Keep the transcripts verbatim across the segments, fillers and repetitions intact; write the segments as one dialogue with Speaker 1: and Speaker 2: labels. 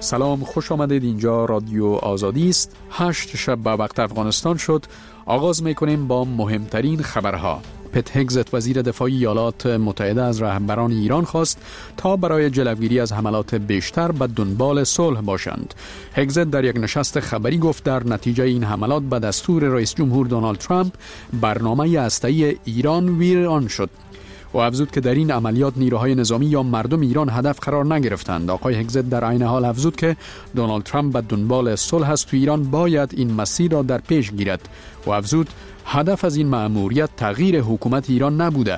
Speaker 1: سلام، خوش آمدید. اینجا رادیو آزادی است. هشت شب به وقت افغانستان شد. آغاز میکنیم با مهمترین خبرها. پت هگزت وزیر دفاع ایالات متحده از رهبران ایران خواست تا برای جلوگیری از حملات بیشتر به دنبال صلح باشند. هگزت در یک نشست خبری گفت در نتیجه این حملات به دستور رئیس جمهور دونالد ترامپ برنامه هسته‌ای ایران ویران شد. و افزود که در این عملیات نیروهای نظامی یا مردم ایران هدف قرار نگرفتند. آقای هگزت در عین حال افزود که دونالد ترامپ به دنبال صلح است تو ایران باید این مسیر را در پیش گیرد و افزود هدف از این مأموریت تغییر حکومت ایران نبوده.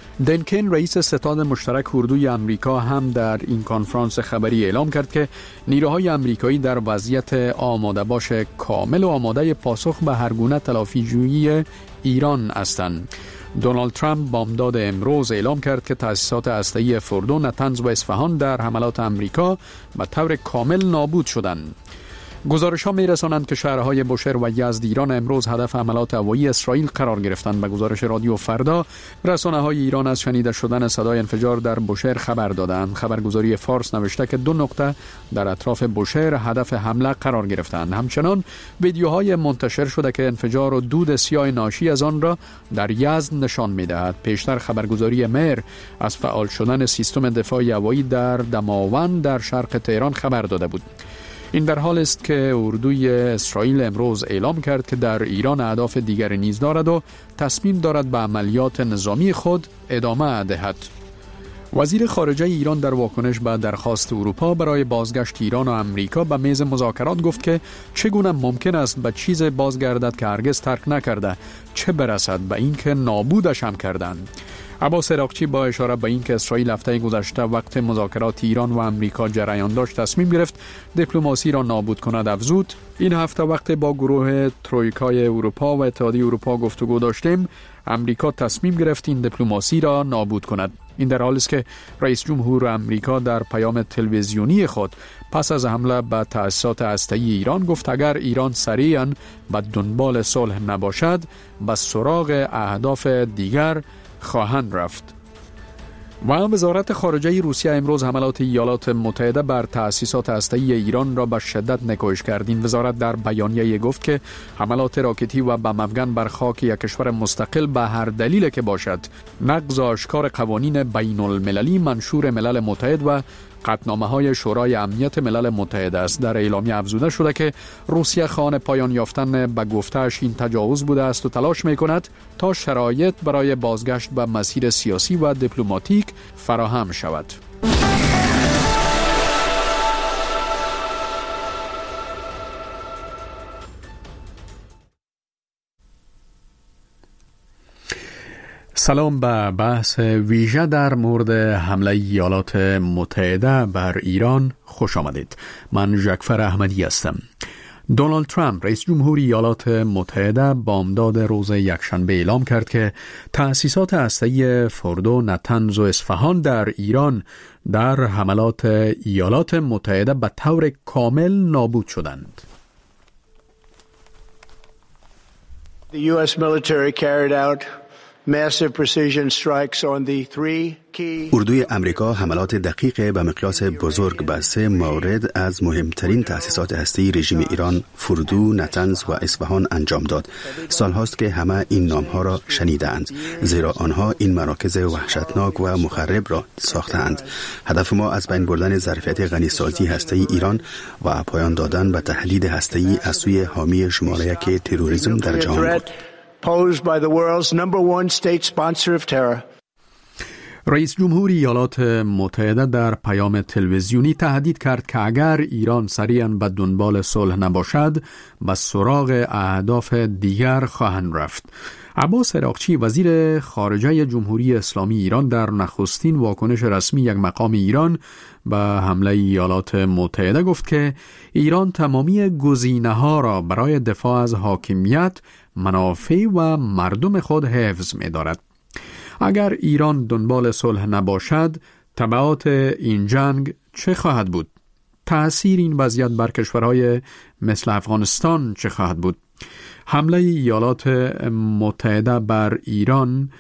Speaker 1: دنکن رئیس ستاد مشترک اردوی امریکا هم در این کنفرانس خبری اعلام کرد که نیروهای امریکایی در وضعیت آماده باش کامل و آماده پاسخ به هر گونه تلافی‌جویی ایران هستند. دونالد ترامپ بامداد امروز اعلام کرد که تأسیسات هسته‌ای فردو، نتنز و اصفهان در حملات امریکا به طور کامل نابود شدند. گزارش ها می رسانند که شهرهای بوشهر و یزد ایران امروز هدف حملات هوایی اسرائیل قرار گرفتند. به گزارش رادیو فردا، رسانه های ایران از شنیده شدن صدای انفجار در بوشهر خبر دادند. خبرگزاری فارس نوشته که دو نقطه در اطراف بوشهر هدف حمله قرار گرفتند. همچنان ویدیوهای منتشر شده که انفجار و دود سیاه ناشی از آن را در یزد نشان می دهد. پیشتر خبرگزاری مهر از فعال شدن سیستم دفاع هوایی در دماوند در شرق تهران خبر داده بود. این در حال است که اردوی اسرائیل امروز اعلام کرد که در ایران اهداف دیگر نیز دارد و تصمیم دارد به عملیات نظامی خود ادامه دهد. وزیر خارجه ایران در واکنش به درخواست اروپا برای بازگشت ایران و امریکا به میز مذاکرات گفت که چگونه ممکن است به چیز بازگردد که هرگز ترک نکرده، چه برسد به این که نابودش هم کردند. عباس عراقچی با اشاره به این که اسرائیل هفته گذشته وقت مذاکرات ایران و امریکا جریان داشت تصمیم گرفت دیپلماسی را نابود کند، افزود این هفته وقت با گروه ترویکای اروپا و اتحادیه اروپا گفتگو داشتیم، امریکا تصمیم گرفت این دیپلماسی را نابود کند. این در حالی است که رئیس جمهور امریکا در پیام تلویزیونی خود پس از حمله به تأسیسات هسته‌ای ایران گفت اگر ایران سریعاً به دنبال صلح نباشد به سراغ اهداف دیگر خواهند رفت. و وزارت خارجه روسیه امروز حملات ایالات متحده بر تأسیسات هسته‌ای ایران را به شدت نکوهش کرد. این وزارت در بیانیه گفت که حملات راکتی و بم افغان بر خاک یک کشور مستقل به هر دلیل که باشد نقض آشکار قوانین بین المللی منشور ملل متحد و قطعنامه‌های شورای امنیت ملل متحد است. در اعلامیه افزوده شده که روسیه خواهان پایان یافتن به گفته‌اش این تجاوز بوده است و تلاش می‌کند تا شرایط برای بازگشت به مسیر سیاسی و دیپلماتیک فراهم شود. سلام، به بحث ویژه در مورد حمله ایالات متحده بر ایران خوش آمدید. من جعفر احمدی هستم. دونالد ترامپ رئیس جمهور ایالات متحده بامداد روز یکشنبه اعلام کرد که تأسیسات هسته‌ای فردو، نتنز و اصفهان در ایران در حملات ایالات متحده به طور کامل نابود شدند.
Speaker 2: The U S military carried out massive precision strikes on the three key
Speaker 3: اردوی امریکا حملات دقیق به مقیاس بزرگ به سه مورد از مهمترین تأسیسات هسته‌ای رژیم ایران، فردو، نتنز و اصفهان انجام داد. سالهاست که همه این نامها را شنیدند، زیرا آنها این مراکز وحشتناک و مخرب را ساختند. هدف ما از بین بردن ظرفیت غنیسازی هسته‌ای ایران و پایان دادن به تهدید هسته‌ای از سوی حامی شماره یک تروریسم در جهان بود.
Speaker 2: posed by the world's number one state sponsor of terror.
Speaker 1: رئیس جمهور ایالات متحده در پیام تلویزیونی تهدید کرد که اگر ایران سریعاً به دنبال صلح نباشد به سراغ اهداف دیگر خواهند رفت. عباس عراقچی وزیر خارجه جمهوری اسلامی ایران در نخستین واکنش رسمی یک مقام ایران به حمله ایالات متحده گفت که ایران تمامی گزینه‌ها را برای دفاع از حاکمیت، منافع و مردم خود حفظ می‌دارد. اگر ایران دنبال صلح نباشد، تبعات این جنگ چه خواهد بود؟ تأثیر این وضعیت بر کشورهای مثل افغانستان چه خواهد بود؟ حمله ایالات متحده بر ایران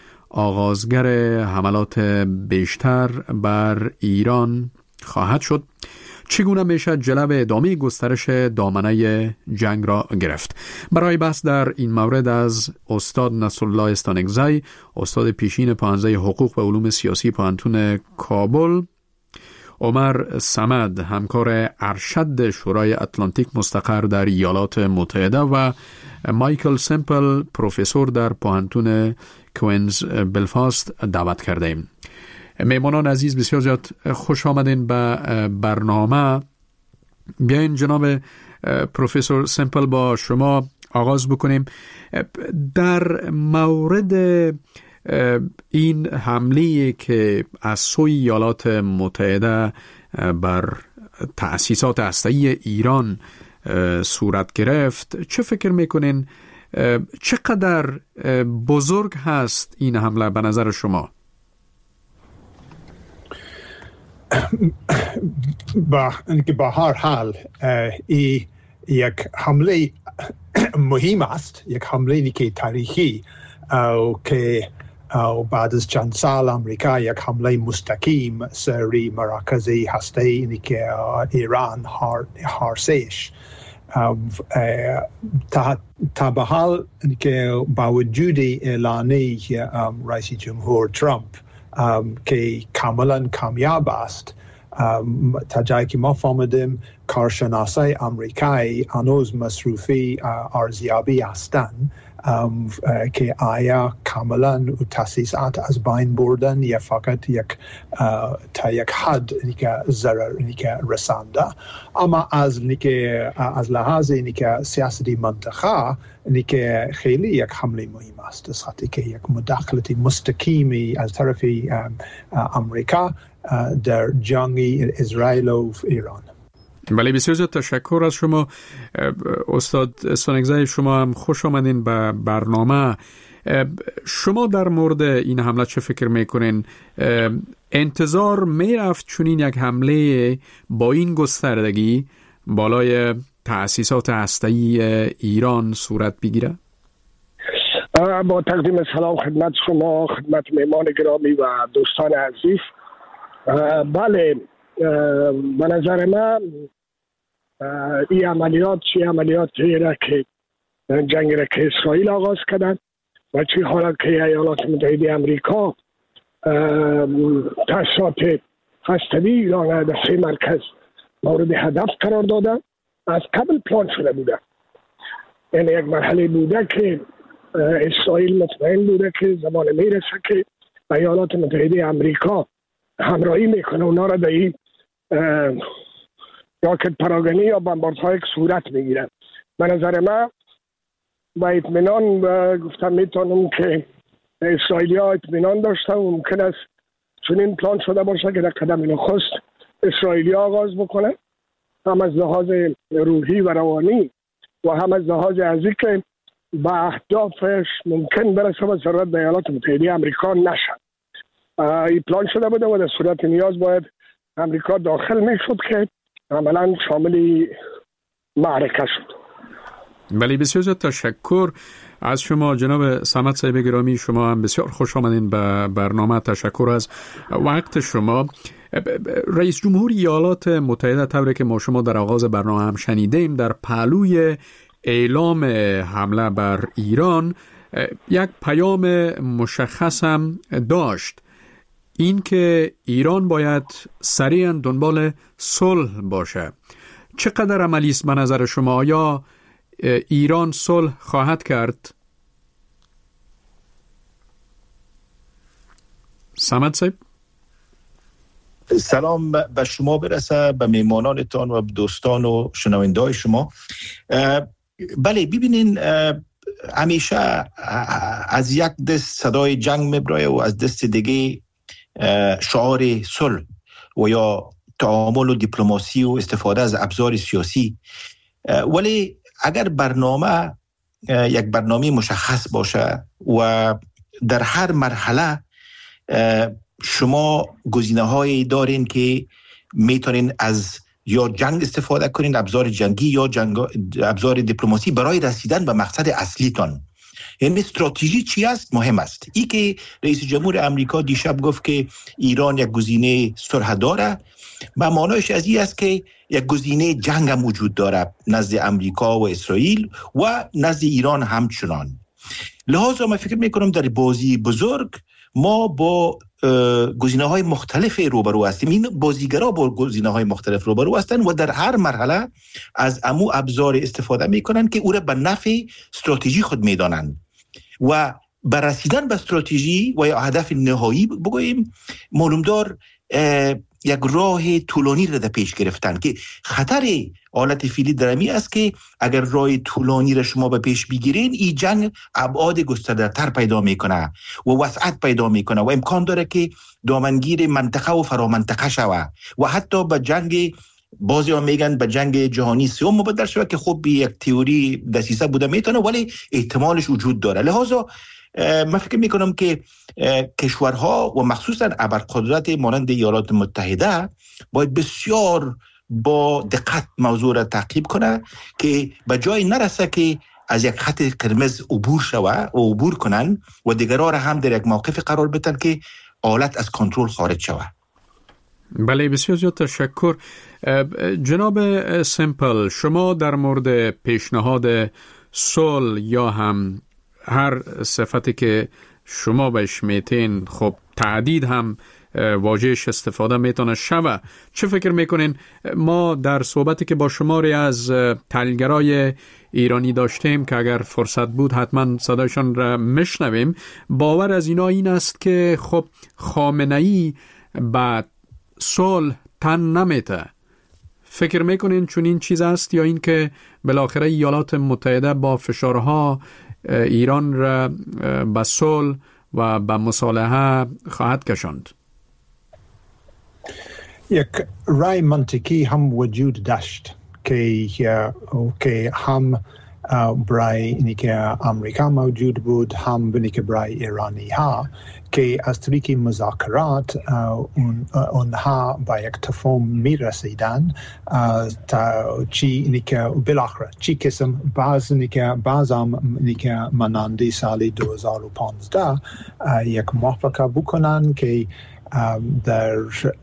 Speaker 1: آغازگر حملات بیشتر بر ایران خواهد شد. چگونه میشه جلو ادامه گسترش دامنه جنگ را گرفت؟ برای بحث در این مورد از استاد نصرالله استانکزی، استاد پیشین پانزه حقوق و علوم سیاسی پانتون کابل، عمر صمد همکار ارشد شورای اتلانتیک مستقر در ایالات متحده و مایکل سمپل پروفسور در پانتون کوینز بلفاست دعوت کرده ایم. میمانان عزیز، بسیار زیاد خوش آمدین به برنامه. بیاین جناب پروفسور سمپل با شما آغاز بکنیم. در مورد این حمله که از سوی ایالات متحده بر تأسیسات هسته‌ای ایران صورت گرفت، چه فکر میکنین؟ چقدر بزرگ هست این حمله به نظر شما؟
Speaker 4: با با هر حال ای یک حمله مهم است، یک حمله که تاریخی او که او بعد از چند سال امریکا یک حمله مستقیم سری مراکزی هسته‌ای که ایران هر سهش تا تا به حال که با وجود اعلانی رئیس جمهور ترامپ که کاملا کامیاب است، تا جایی که ما فهمیدیم کارشناسای آمریکایی هنوز مصروفی ارزیابی هستند که آیا کاملا تأسیسات از بین بردن یا فقط یک تا یک حد که ضرر رسانده. اما از که از لحاظ که سیاستی منطقه که خیلی یک حمله مهم است، از خاطر که یک مداخلت مستقیمی از طرف آمریکا در جنگ اسرائیل و ایران.
Speaker 1: بله، بسیار زیاد تشکر از شما استاد استانکزی. شما هم خوش آمدین به برنامه. شما در مورد این حمله چه فکر میکنین؟ انتظار میرفت چنین یک حمله با این گستردگی بالای تأسیسات هسته‌ای ایران صورت بگیره؟
Speaker 5: با تقدیم سلام خدمت شما، خدمت مهمان گرامی و دوستان عزیز. بله، به نظر من این عملیات چی عملیاتی را که جنگ را که اسرائیل آغاز کردن و چی حالا که ایالات متحده امریکا تأسیسات هسته‌ای ایران را در سه مرکز مورد هدف قرار دادن، از قبل پلان شده بوده. یعنی یک مرحله بوده که اسرائیل مطمئن بوده که زمان میرسه که ایالات متحده امریکا همراهی میکنه اونا را در این راکت پراگنی یا بمباردهای که صورت میگیرن. به نظر من با اطمینان گفتم میتونم که اسرائیلی ها اطمینان داشتن و ممکن است چون این پلان شده باشه که در قدم نخست اسرائیلی ها آغاز بکنه، هم از لحاظ روحی و روانی و هم از لحاظ ازی که با اهدافش ممکن برسه و ضرورت به ایالات متحده امریکا نشد. این پلان شده بوده و در صورت نیاز باید امریکا داخل میشد که عملا شامل معرکه شد.
Speaker 1: بله، بسیار زیاد تشکر از شما جناب صمد صاحب گرامی. شما هم بسیار خوش آمدین به برنامه. تشکر از وقت شما. رئیس جمهور ایالات متحده، طوری که ما شما در آغاز برنامه هم شنیدیم، در پهلوی اعلام حمله بر ایران یک پیام مشخص هم داشت، این که ایران باید سریعا دنبال صلح باشه. چقدر عملی است به نظر شما؟ آیا ایران صلح خواهد کرد؟ صمد صاحب.
Speaker 6: سلام به شما برسه، به میمانانتان و دوستان و شنونده‌های شما. بله، ببینین همیشه از یک دست صدای جنگ میبره و از دست دیگه شعار صلح و یا تعامل و دیپلماسی و استفاده از ابزار سیاسی. ولی اگر برنامه یک برنامه مشخص باشه و در هر مرحله شما گزینه‌هایی دارین که میتونین از یا جنگ استفاده کنین، ابزار جنگی یا جنگ ابزار دیپلماسی برای رسیدن به مقصد اصلیتان. یعنی استراتژی چی است مهم است. ای که رئیس جمهور امریکا دیشب گفت که ایران یک گزینه صلح داره، و معنایش از این است که یک گزینه جنگ هم وجود داره نزد امریکا و اسرائیل و نزد ایران همچنان. لحاظا من فکر میکنم در بازی بزرگ ما با گزینه های مختلف روبرو هستیم. این بازیگرا با گزینه های مختلف روبرو هستند و در هر مرحله از امو ابزار استفاده میکنن که او را به نفع استراتژی خود میدانند و بر رسیدن به استراتژی و یا هدف نهایی بگوییم معلومدار یک راه طولانی را در پیش گرفتن که خطر حالت فعلی درمی است که اگر راه طولانی را شما به پیش بگیرین این جنگ ابعاد گسترده‌تر پیدا میکنه و وسعت پیدا میکنه و امکان داره که دامنگیر منطقه و فرامنطقه شوه و حتی به جنگ بعضی ها میگن به جنگ جهانی سوم مبدل شوه که خب یک تئوری دسیسه بوده میتونه ولی احتمالش وجود داره. لحاظا من فکر میکنم که کشورها و مخصوصا ابرقدرت مانند ایالات متحده باید بسیار با دقت موضوع را تعقیب کنه که به جای نرسه که از یک خط قرمز عبور شوه و عبور کنن و دیگرها را هم در یک موقف قرار بدن که حالت از کنترل خارج شوه.
Speaker 1: بله، بسیار زیاد تشکر. جناب سیمپل، شما در مورد پیشنهاد صلح یا هم هر صفتی که شما بهش میتین، خب تعدید هم واژهش استفاده میتونه شوه، چه فکر میکنین؟ ما در صحبتی که با شماری از تحلیلگرای ایرانی داشتیم که اگر فرصت بود حتما صدایشان را میشنویم، باور از اینا این است که خب خامنه‌ای بعد صلح تن نمیته. فکر میکنین چون این چیز است یا این که بالاخره ایالات متحده با فشارها ایران را به صلح و به مصالحه خواهد کشاند؟
Speaker 4: یک رای منطقی هم وجود داشت که که هم برای اینی که امریکا موجود بود، هم اینی که برای ایرانی ها، که از طریق مذاکرات اون اونها با یک تفاهم می رسیدن تا چی اینی که بالاخره چی قسم بعض اینی که بعضم اینی که مانند سال دو هزار و پانزده یک موافقه بکنن که در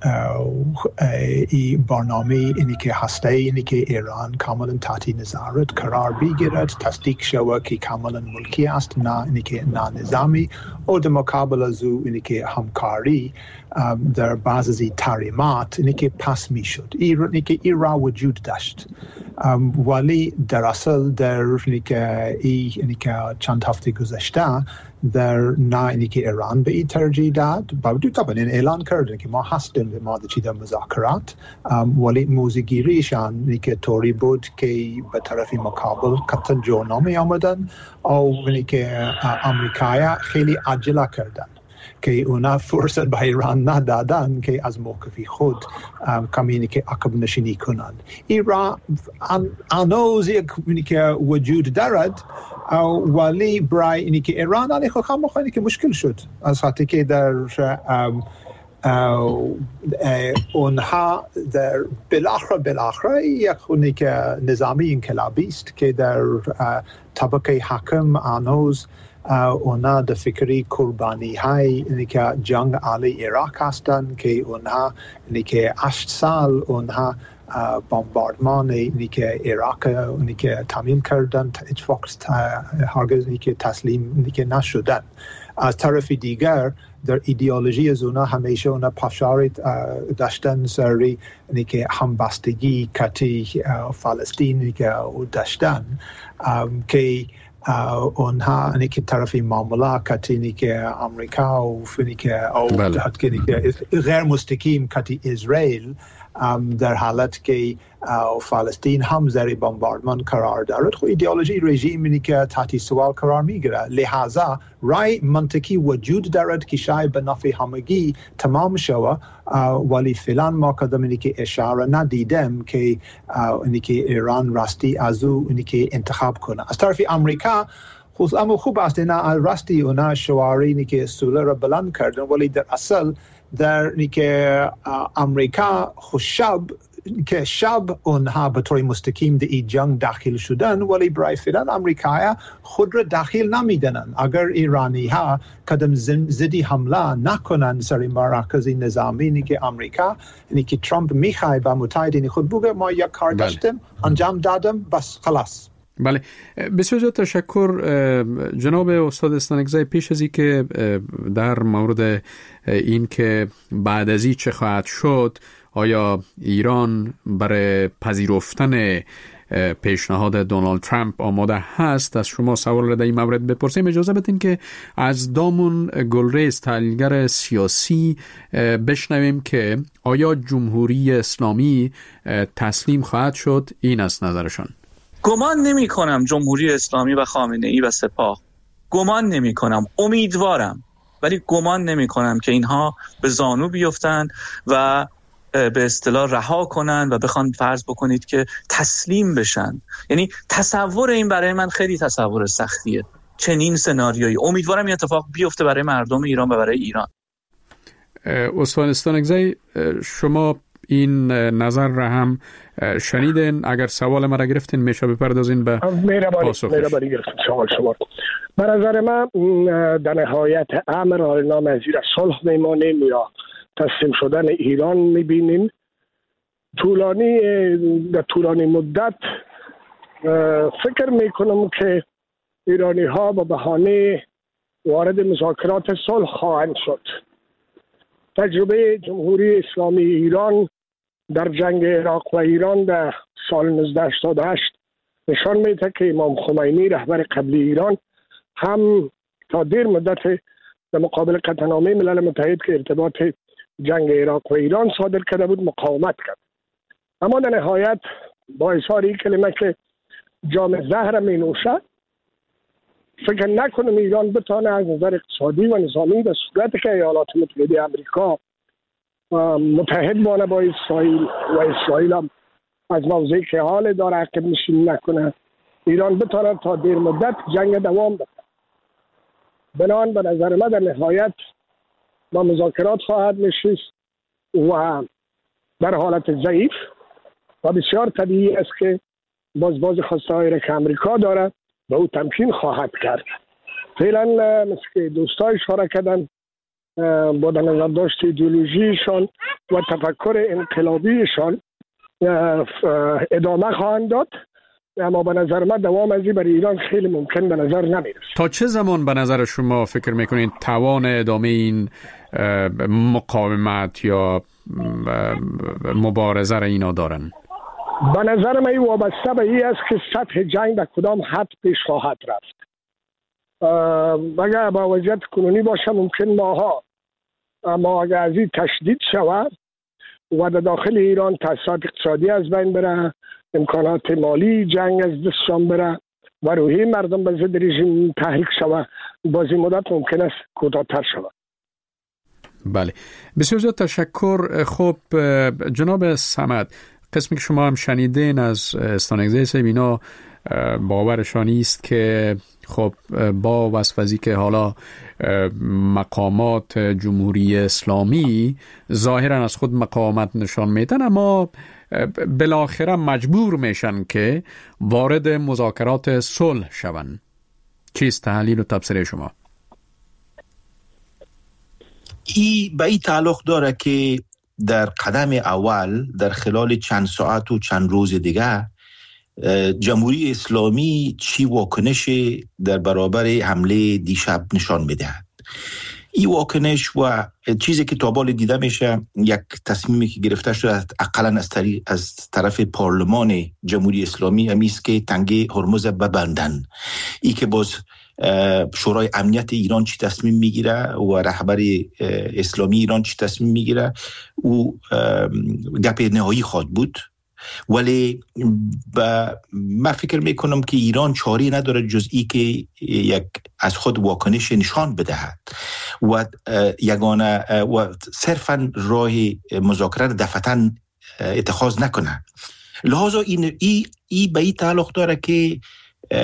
Speaker 4: این برنامه اینی که هسته اینی که ایران کاملا تحت نظارت قرار بگیرد، تصدیق شود که کاملا ملکی است، نه اینی که نه نظامی، و در مقابل از او اینی که همکاری در بعض از این تحریمات اینی که پس می شد. اینی که این را وجود داشت، ولی در اصل در اینی که اینی که چند هفته گذشته در نه اینی که ایران به این ترجیح داد، با وجود طبعا این اعلان کردن که ما هستیم ما در مذاکرات، ولی موضوعگیریشان اینی که طوری بود که به طرف مقابل قطعا جو نمی آمدن او اینی که امریکایی خیلی عجله کردن که اونا فرصت به ایران ندادن که از موقف خود کمی که عقب نشینی کنند. این را هنوز یک که وجود دارد، ولی برای اینی که ایران علی خود هم مخواهی که مشکل شد از خاطر که در اونها در بالاخره بالاخره یک خونی که نظامی انقلابی است که در طبقه حاکم هنوز اونا در فکری قربانی های اینی که جنگ علی عراق هستند که اونها اینی که هشت سال اونها بمباردمان اینی که عراق اینی که تامین کردن، هیچ وقت هرگز اینی که تسلیم اینی که نشدن. از طرف دیگر در ایدئولوژی از اونا همیشه اونا پافشاری داشتن سری اینی که همبستگی کتی فلسطینی که داشتن که اونها اینی که طرف معامله کتی اینی که امریکا و اینی که او غیر مستقیم کتی اسرائیل در حالت که فلسطین هم زیر بمباردمان قرار دارد، خب ایدئولوژی رژیم اینی که تحت سوال قرار میگیره. لحاظا رای منطقی وجود دارد که شاید به نفع همگی تمام شود، ولی فعلا ما قدم اینی که اشاره ندیدم که اینی که ایران راستی از او اینی که انتخاب کنه. از طرف امریکا خود اما خوب است نه راستی اونا شعاری اینی که صلح را بلند کردن، ولی در اصل در اینی که امریکا خوشب که شب اونها به طور مستقیم در این جنگ داخل شدن، ولی برای فعلا امریکا خود را داخل نمیدنن. اگر ایرانی ها قدم زدی حمله نکنن سر مراکز نظامی که امریکا، یعنی که ترامپ میخواد با متحدین خود بگه ما یک کار داشتیم انجام دادم بس خلاص.
Speaker 1: بله، بسیار زیاد تشکر جناب استاد استانکزی. پیش از این که در مورد این که بعد از این چه خواهد شد، آیا ایران برای پذیرفتن پیشنهاد دونالد ترامپ آماده هست، از شما سوال را در این مورد بپرسیم. اجازه بدین که از دامون گلریز، تحلیلگر سیاسی، بشنویم که آیا جمهوری اسلامی تسلیم خواهد شد. این است نظرشان.
Speaker 7: گمان نمی کنم جمهوری اسلامی و خامنه ای و سپاه، گمان نمی کنم، امیدوارم ولی گمان نمی کنم که اینها به زانو بیفتن و به اصطلاح رها کنن و بخوان فرض بکنید که تسلیم بشن. یعنی تصور این برای من خیلی تصور سختیه، چنین سناریویی. امیدوارم این اتفاق بیفته برای مردم ایران و برای ایران.
Speaker 1: استاد استانکزی، شما این نظر را هم شنیدین؟ اگر سوال ما را گرفتین میشه بپردازین به پاسخش.
Speaker 5: مهربانی گرفتین سوال شما. به نظر من در نهایت امر اعلام از صلح میمانیم یا تسلیم شدن ایران میبینیم. طولانی در طولانی مدت فکر میکنم که ایرانی ها با بهانه وارد مذاکرات صلح خواهند شد. تجربه جمهوری اسلامی ایران در جنگ عراق و ایران در سال نوزده هشتاد و هشت نشان میده که امام خمینی رهبر قبلی ایران هم تا دیر مدت در مقابل قطعنامه ملل متحد که ارتباط جنگ عراق و ایران صادر کرده بود مقاومت کرد. اما در نهایت با اظهار این کلمه که جام زهر می نوشد، فکر نکنم ایران بتانه از نظر اقتصادی و نظامی به صورتی که ایالات متحده آمریکا متحد بانه با اسرائیل و اسرائیل هم از موضعی که حال داره عقب نشینی نکنه، ایران بتانه تا دیر مدت جنگ دوام بده. بنان به نظر من در نهایت با مذاکرات خواهد نشست و در حالت ضعیف و بسیار طبیعی است که باز باز خواسته هایی را که امریکا داره به او تمکین خواهد کرد. فعلا مثل که دوستای اشاره کردن با در نظر داشت ایدئولوژیشان و تفکر انقلابیشان ادامه خواهند داد، اما به نظر من دوام ازی برای ایران خیلی ممکن به نظر نمیرسه.
Speaker 1: تا چه زمان به نظر شما فکر میکنید توان ادامه این مقاومت یا مبارزه را اینا دارن؟
Speaker 5: به نظر من وابسته به این است که سطح جنگ در کدام حد پیش خواهد رفت. اگر با وضعیت کنونی باشه ممکن ماها، اما اگر از این تشدید شود و در داخل ایران تأثیرات اقتصادی از بین بره، امکانات مالی جنگ از دستشان بره و روحی مردم به ضد رژیم تحریک شود، بازی مدت ممکن است کوتاه‌تر شود.
Speaker 1: بله، بسیار زیاد تشکر. خب جناب صمد، قسمی که شما هم شنیدین از استانکزی صاحب، اینا باورشانی است که خب با وصفی که حالا مقامات جمهوری اسلامی ظاهرا از خود مقاومت نشان میدن، اما بالاخره مجبور میشن که وارد مذاکرات صلح شون. چیست تحلیل و تبصره شما؟
Speaker 6: ای به این تعلق داره که در قدم اول در خلال چند ساعت و چند روز دیگه جمهوری اسلامی چی واکنش در برابر حمله دیشب نشان میدهد. این واکنش و چیزی که تا بال دیده میشه یک تصمیمی که گرفته شده اقلا از, از طرف پارلمان جمهوری اسلامی همیست که تنگه هرمز ببندن. ای که باز شورای امنیت ایران چی تصمیم میگیره و رهبر اسلامی ایران چی تصمیم میگیره او گپ نهایی خواهد بود، ولی من فکر میکنم که ایران چاری نداره جز ای که یک از خود واکنش نشان بدهد و یگانه و صرفا راه مذاکره دفعتاً اتخاذ نکنه. لحاظا این ای, ای به این تعلق داره که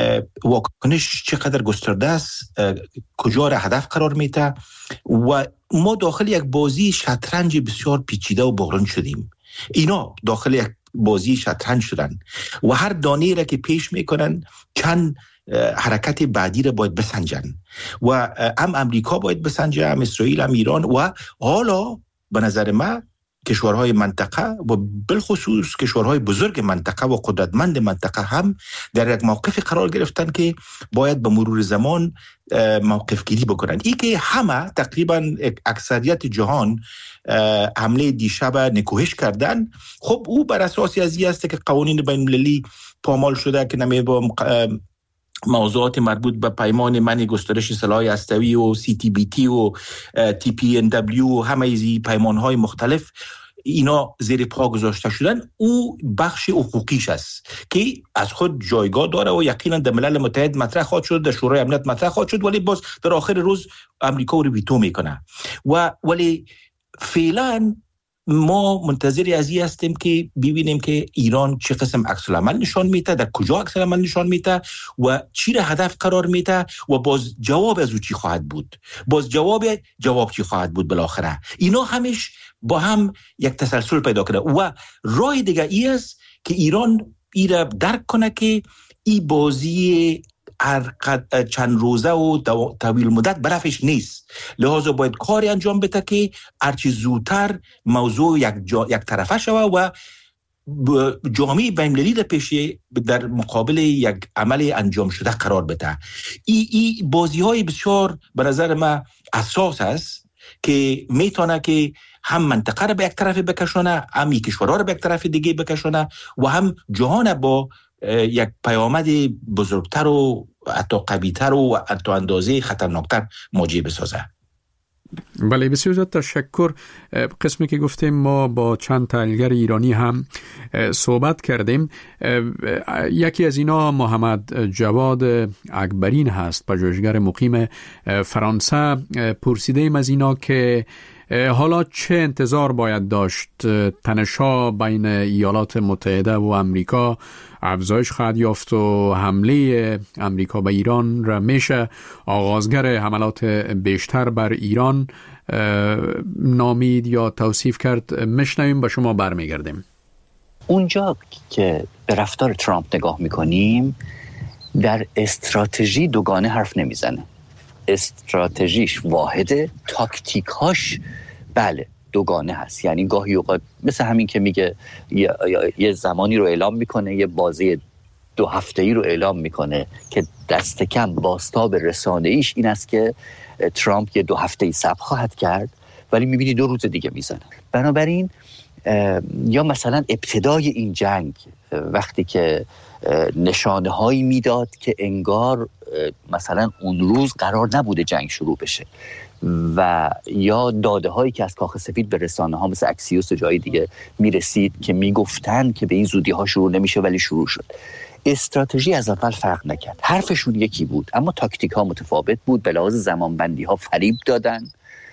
Speaker 6: واکنش چقدر گسترده است، کجا را هدف قرار میده و ما داخل یک بازی شطرنج بسیار پیچیده و بحران شدیم. اینا داخل یک بازی شطرنج شدن و هر دانه را که پیش میکنن چند حرکت بعدی را باید بسنجن و هم امریکا باید بسنجه، هم اسرائیل، هم ایران و حالا به نظر من کشورهای منطقه و بالخصوص کشورهای بزرگ منطقه و قدرتمند منطقه هم در یک موقف قرار گرفتن که باید به مرور زمان موقف گیری بکنن. ای که همه تقریبا اکثریت جهان حمله دیشب نکوهش کردن. خب او بر اساسی از این است که قوانین بین المللی پامال شده که نمی با موضوعات مربوط به پیمان منع گسترش سلاح هسته‌ای و سی تی بی تی و تی پی ان دبلیو و همه این پیمان‌های مختلف اینا زیر پا گذاشته شدن. او بخش حقوقیش است که از خود جایگاه داره و یقینا در ملل متحد مطرح خواهد شد، در شورای امنیت مطرح خواهد شد، ولی باز در آخر روز امریکا رو ویتو میکنه. و ولی فعلا ما منتظری از این هستیم که ببینیم که ایران چه قسم عکس العمل نشان میده، در کجا عکس العمل نشان میده و چی را هدف قرار میده و باز جواب از او چی خواهد بود، باز جواب جواب چی خواهد بود بالاخره. اینا همش با هم یک تسلسل پیدا کرده و راه دیگه ای است که ایران ای را درک کنه که این بازی چند روزه و طویل مدت برفش نیست، لحاظا باید کاری انجام بده که هرچی زودتر موضوع یک, جا، یک طرفه شوه و جامعه بین‌المللی در پیش در مقابل یک عمل انجام شده قرار بده. این ای بازی های بسیار به نظر من اساس است که میتونه که هم منطقه را به یک طرف بکشونه، هم یک کشورها را به یک طرف دیگه بکشونه و هم جهان با یک پیامد بزرگتر و حتی قوی‌تر و حتی اندازه خطرناکتر مواجه بسازه.
Speaker 1: بله، بسیار زیاد تشکر. قسمی که گفتیم ما با چند تحلیلگر ایرانی هم صحبت کردیم. یکی از اینا محمد جواد اکبرین هست، پژوهشگر مقیم فرانسه. پرسیدیم از اینا که حالا چه انتظار باید داشت؟ تنش‌ها بین ایالات متحده و امریکا افزایش خواهد یافت و حمله امریکا به ایران را میشه آغازگر حملات بیشتر بر ایران نامید یا توصیف کرد. مشنویم، با شما برمیگردیم.
Speaker 8: اونجا که به رفتار ترامپ نگاه میکنیم، در استراتژی دوگانه حرف نمیزنه. استراتژیش واحده، تاکتیکاش بله دوگانه هست. یعنی گاهی اوقات مثل همین که میگه یه, یه زمانی رو اعلام میکنه، یه بازی دو هفته‌ای رو اعلام میکنه که دست کم بازتاب رسانه‌ایش این است که ترامپ یه دو هفته‌ای صبر خواهد کرد، ولی میبینی دو روز دیگه میزنه. بنابراین یا مثلا ابتدای این جنگ وقتی که نشانه هایی میداد که انگار مثلا اون روز قرار نبوده جنگ شروع بشه، و یا داده هایی که از کاخ سفید به رسانه ها مثل اکسیوس و جای دیگه میرسید که میگفتن که به این زودی ها شروع نمیشه ولی شروع شد. استراتژی از اول فرق نکرد، حرفشون یکی بود اما تاکتیک ها متفاوت بود. به لحاظ زمانبندی ها فریب دادن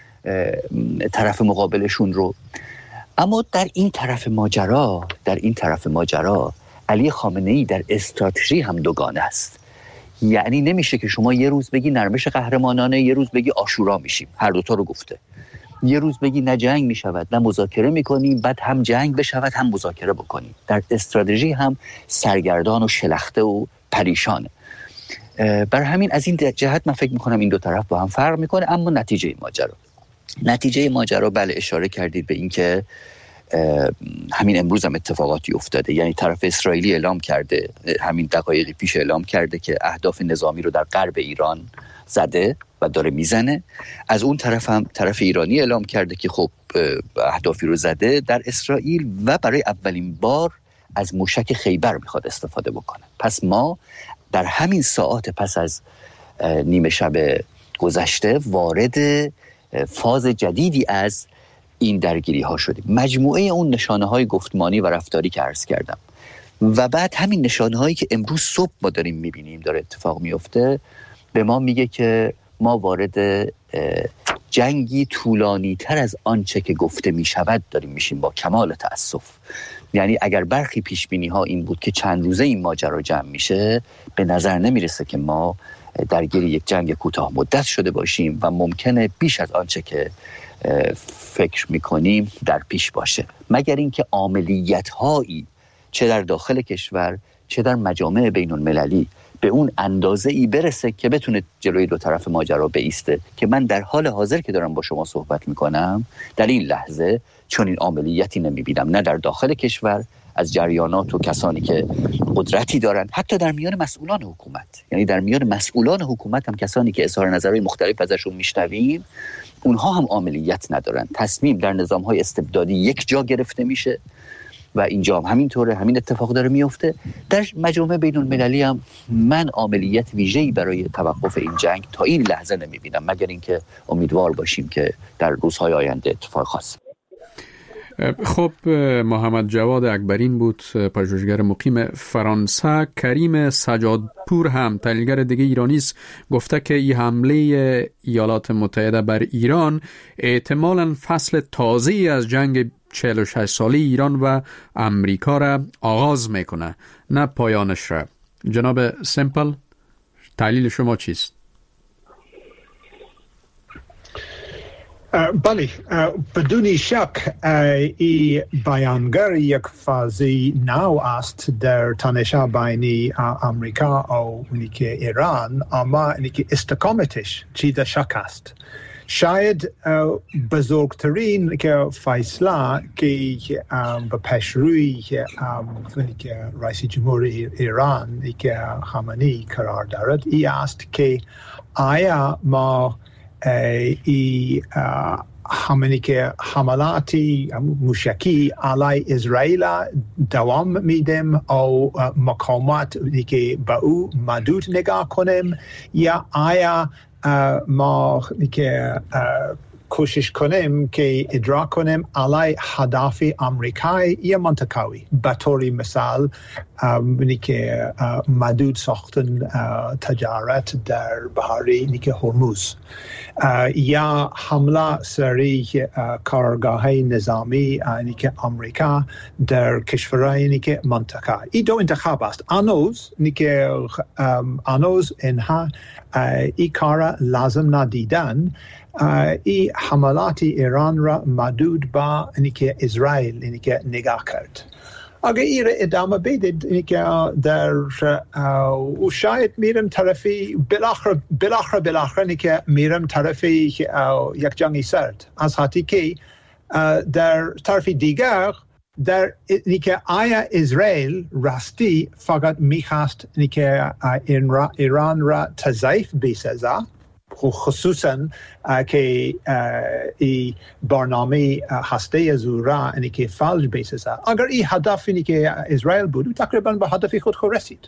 Speaker 8: طرف مقابلشون رو. اما در این طرف ماجرا در این طرف ماجرا علی خامنه‌ای در استراتژی هم دوگانه است. یعنی نمیشه که شما یه روز بگی نرمش قهرمانانه، یه روز بگی عاشورا میشیم. هر دوتا رو گفته. یه روز بگی نه جنگ میشود نه مذاکره میکنیم، بعد هم جنگ بشود هم مذاکره بکنیم. در استراتژی هم سرگردان و شلخته و پریشانه. بر همین از این جهت من فکر میکنم این دو طرف با هم فرق میکنه. اما نتیجه ماجرا نتیجه ماجرا بله اشاره کردید به این که همین امروز هم اتفاقاتی افتاده. یعنی طرف اسرائیلی اعلام کرده، همین دقایقی پیش اعلام کرده که اهداف نظامی رو در غرب ایران زده و داره میزنه. از اون طرف هم طرف ایرانی اعلام کرده که خب اهدافی رو زده در اسرائیل و برای اولین بار از موشک خیبر میخواد استفاده بکنه. پس ما در همین ساعات پس از نیمه شب گذشته وارد فاز جدیدی از این درگیری ها شدیم. مجموعه اون نشانه های گفتمانی و رفتاری که عرض کردم و بعد همین نشانه هایی که امروز صبح ما داریم میبینیم داره اتفاق میفته به ما میگه که ما وارد جنگی طولانی تر از آنچه که گفته میشود داریم میشیم، با کمال تأسف. یعنی اگر برخی پیش بینی ها این بود که چند روزه این ماجرا جمع میشه، به نظر نمیرسه که ما درگیر یک جنگ کوتاه مدت شده باشیم و ممکنه بیش از آنچه که فکر میکنیم در پیش باشه، مگر اینکه عاملیت هایی چه در داخل کشور چه در مجامع بین المللی به اون اندازه ای برسه که بتونه جلوی دو طرف ماجرا بایسته که من در حال حاضر که دارم با شما صحبت میکنم در این لحظه چون این عاملیتی نمیبینم، نه در داخل کشور از جریانات و کسانی که قدرتی دارن، حتی در میان مسئولان حکومت، یعنی در میان مسئولان حکومت هم کسانی که اظهار نظرهای مختلف ازشون میشنویم، اونها هم عاملیت ندارن. تصمیم در نظام‌های استبدادی یک جا گرفته میشه و اینجا هم همینطوره، همین اتفاق داره میفته. در مجامع بین المللی هم من عاملیت ویژه‌ای برای توقف این جنگ تا این لحظه نمیبینم، مگر اینکه امیدوار باشیم که در روزهای آینده اتفاق خاص.
Speaker 1: خب محمد جواد اکبرین بود، پژوهشگر مقیم فرانسه. کریم سجادپور هم تحلیلگر دیگه ایرانی است، گفته که این حمله ایالات متحده بر ایران احتمالاً فصل تازه‌ای از جنگ چهل و شش ساله ایران و امریکا را آغاز میکنه، نه پایانش را. جناب سیمپل، تحلیل شما چیست؟
Speaker 4: بله، بدون شک این بیانگر یک فازی نو است در تنش بین امریکا و ایران، اما اینکه استقامتش چیز شک است. شاید بزرگترین که فیصله که به پیشروی رئیس جمهور ایران که خامنه‌ای قرار دارد ای است که آیا ما ای همانی که حملاتی موشکی علی اسرائیل دوام میدیم او مقامات که به او محدود نگاه کنیم، یا آیا ما که کوشش کنیم که ادراک کنیم علی هدف آمریکایی یا منطقوی، به طور مثال اینی که محدود ساختن تجارت در بحری که هرمز، یا حمله سری کارگاه نظامی اینی که آمریکا در کشورهای اینی که منطقه. این دو انتخاب است. آنوز اینی که آنوز اینها این کار لازم ندیدن، این حملات ایران را محدود با اینی که اسرائیل اینی که نگاه کرد. اگر این را ادامه بدید اینی که در او شاید میرم طرفی بالاخره بالاخره بالاخره اینی که میرم طرفی یک جنگی سرد، از حتی که در طرف دیگر در اینی که آیا اسرائیل راستی فقط میخواست اینی که ایران را تضعیف بسازه، خصوصا که این برنامه هسته زورا اینی که فلج بسازه. اگر این هدف اینی که اسرائیل بود تقریبا به هدف خود خود رسید.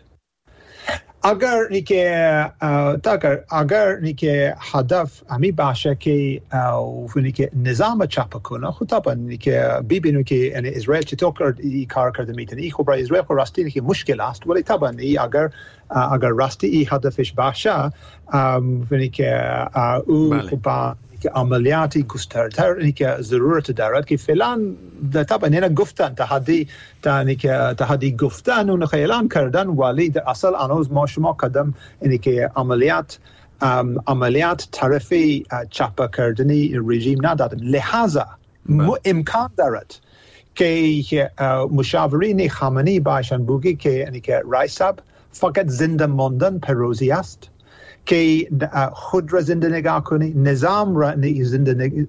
Speaker 4: اگر نیکه اگر اگر نیکه هدف همی باشه که نیکه نظام چپ کنه، خود طبعا نیکه ببینیم که یعنی اسرائیل چطور کرد این کار کرده میتونه. این خب برای اسرائیل خب راستی نیکه مشکل است، ولی طبعا اگر اگر راستی این هدفش باشه نیکه او با که عملیاتی گسترتر اینی که ضرورت دارد که فعلا طبعا اینا گفتن تحدی تانی که تحدی گفتن اون اعلان کردن، ولی در اصل هنوز ما شما قدم اینی که عملیات عملیات طرفی چپ کردنی رژیم ندادن. لحاظا امکان دارد که مشاورین خامنه‌ای باشن بگی که اینی که رئیس فقط زنده ماندن پیروزی است، که خود را زنده نگاه کنیم، نظام را زنده, نگ...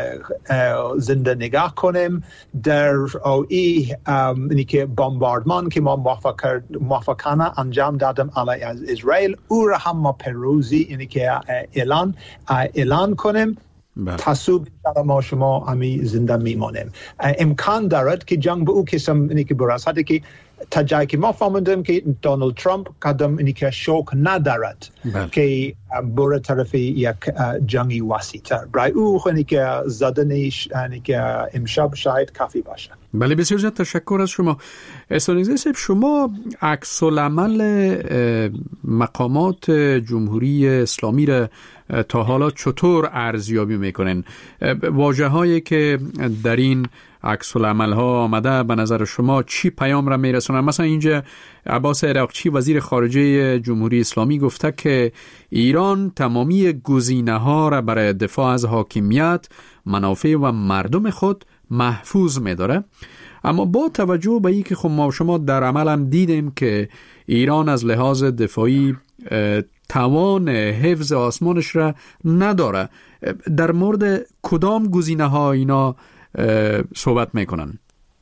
Speaker 4: زنده نگاه کنیم در ای اینی که بمباردمان که ما موافق موافقانه انجام دادم علیه از اسرائیل، او را هم ما پیروزی اینی که اعلان اعلان کنیم. تصوب ما شما همی زنده میمانیم. امکان دارد که جنگ به او کسم اینی که برسد که تا جایی که ما فهمیدیم که دونالد ترامپ قدم اینی که شوک ندارد که بره طرف یک جنگی وسیع‌تر. برای او اینی که زدنش اینی که امشب شاید کافی باشه.
Speaker 1: بله، بسیار زیاد تشکر از شما. استانیزه صاحب، شما عکس العمل مقامات جمهوری اسلامی را تا حالا چطور ارزیابی میکنین؟ واژه هایی که در این عکس العمل ها آمده به نظر شما چی پیام را میرسونن؟ مثلا اینجا عباس عراقچی وزیر خارجه جمهوری اسلامی گفته که ایران تمامی گزینه ها را برای دفاع از حاکمیت، منافع و مردم خود محفوظ می‌داره. اما با توجه به اینکه خب ما شما در عمل هم دیدیم که ایران از لحاظ دفاعی توان حفظ آسمانش را نداره، در مورد کدام گزینه ها اینا صحبت میکنن؟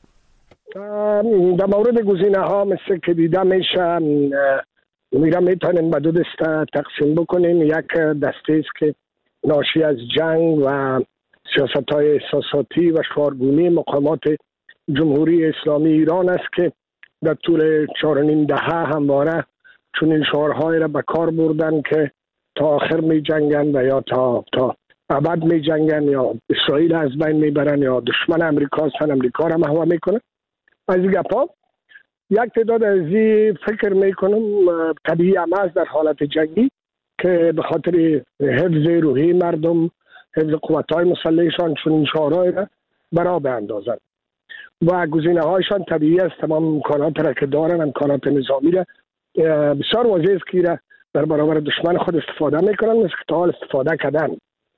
Speaker 5: در مورد گزینه ها مثل که دیده میشه میرا میتونیم به دو دسته تقسیم بکنیم. یک دسته است که ناشی از جنگ و سیاست های احساساتی و شعارگونی مقامات جمهوری اسلامی ایران است که در طول چهار و نیم دهه همواره چون این شعارهای را به کار بردن که تا آخر می جنگن و یا تا تا ابد می جنگن یا اسرائیل از بین می برن یا دشمن امریکا هستن، امریکا را محو می کنن. از این گپا یک تعداد از این فکر می کنم طبیعی هم است در حالت جنگی که به خاطر حفظ روحی مردم، حفظ قوت‌های مسلحشان چون این شعارهای را برا بیندازن و گزینه هایشان طبیعی است. تمام امکانات را که دارن، امکانات نظامی را بسیار واضح است که را در برابر دشمن خود استفاده میکنن، مثل که تا حال استفاده کردن.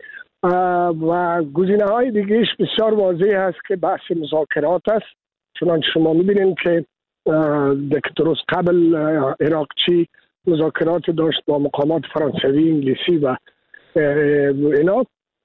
Speaker 5: و گزینه های دیگهش بسیار واضح است که بحث مذاکرات است. چنانچه شما میبینید که درست قبل عراقچی مذاکرات داشت با مقامات فرانسوی، انگلیسی و اینا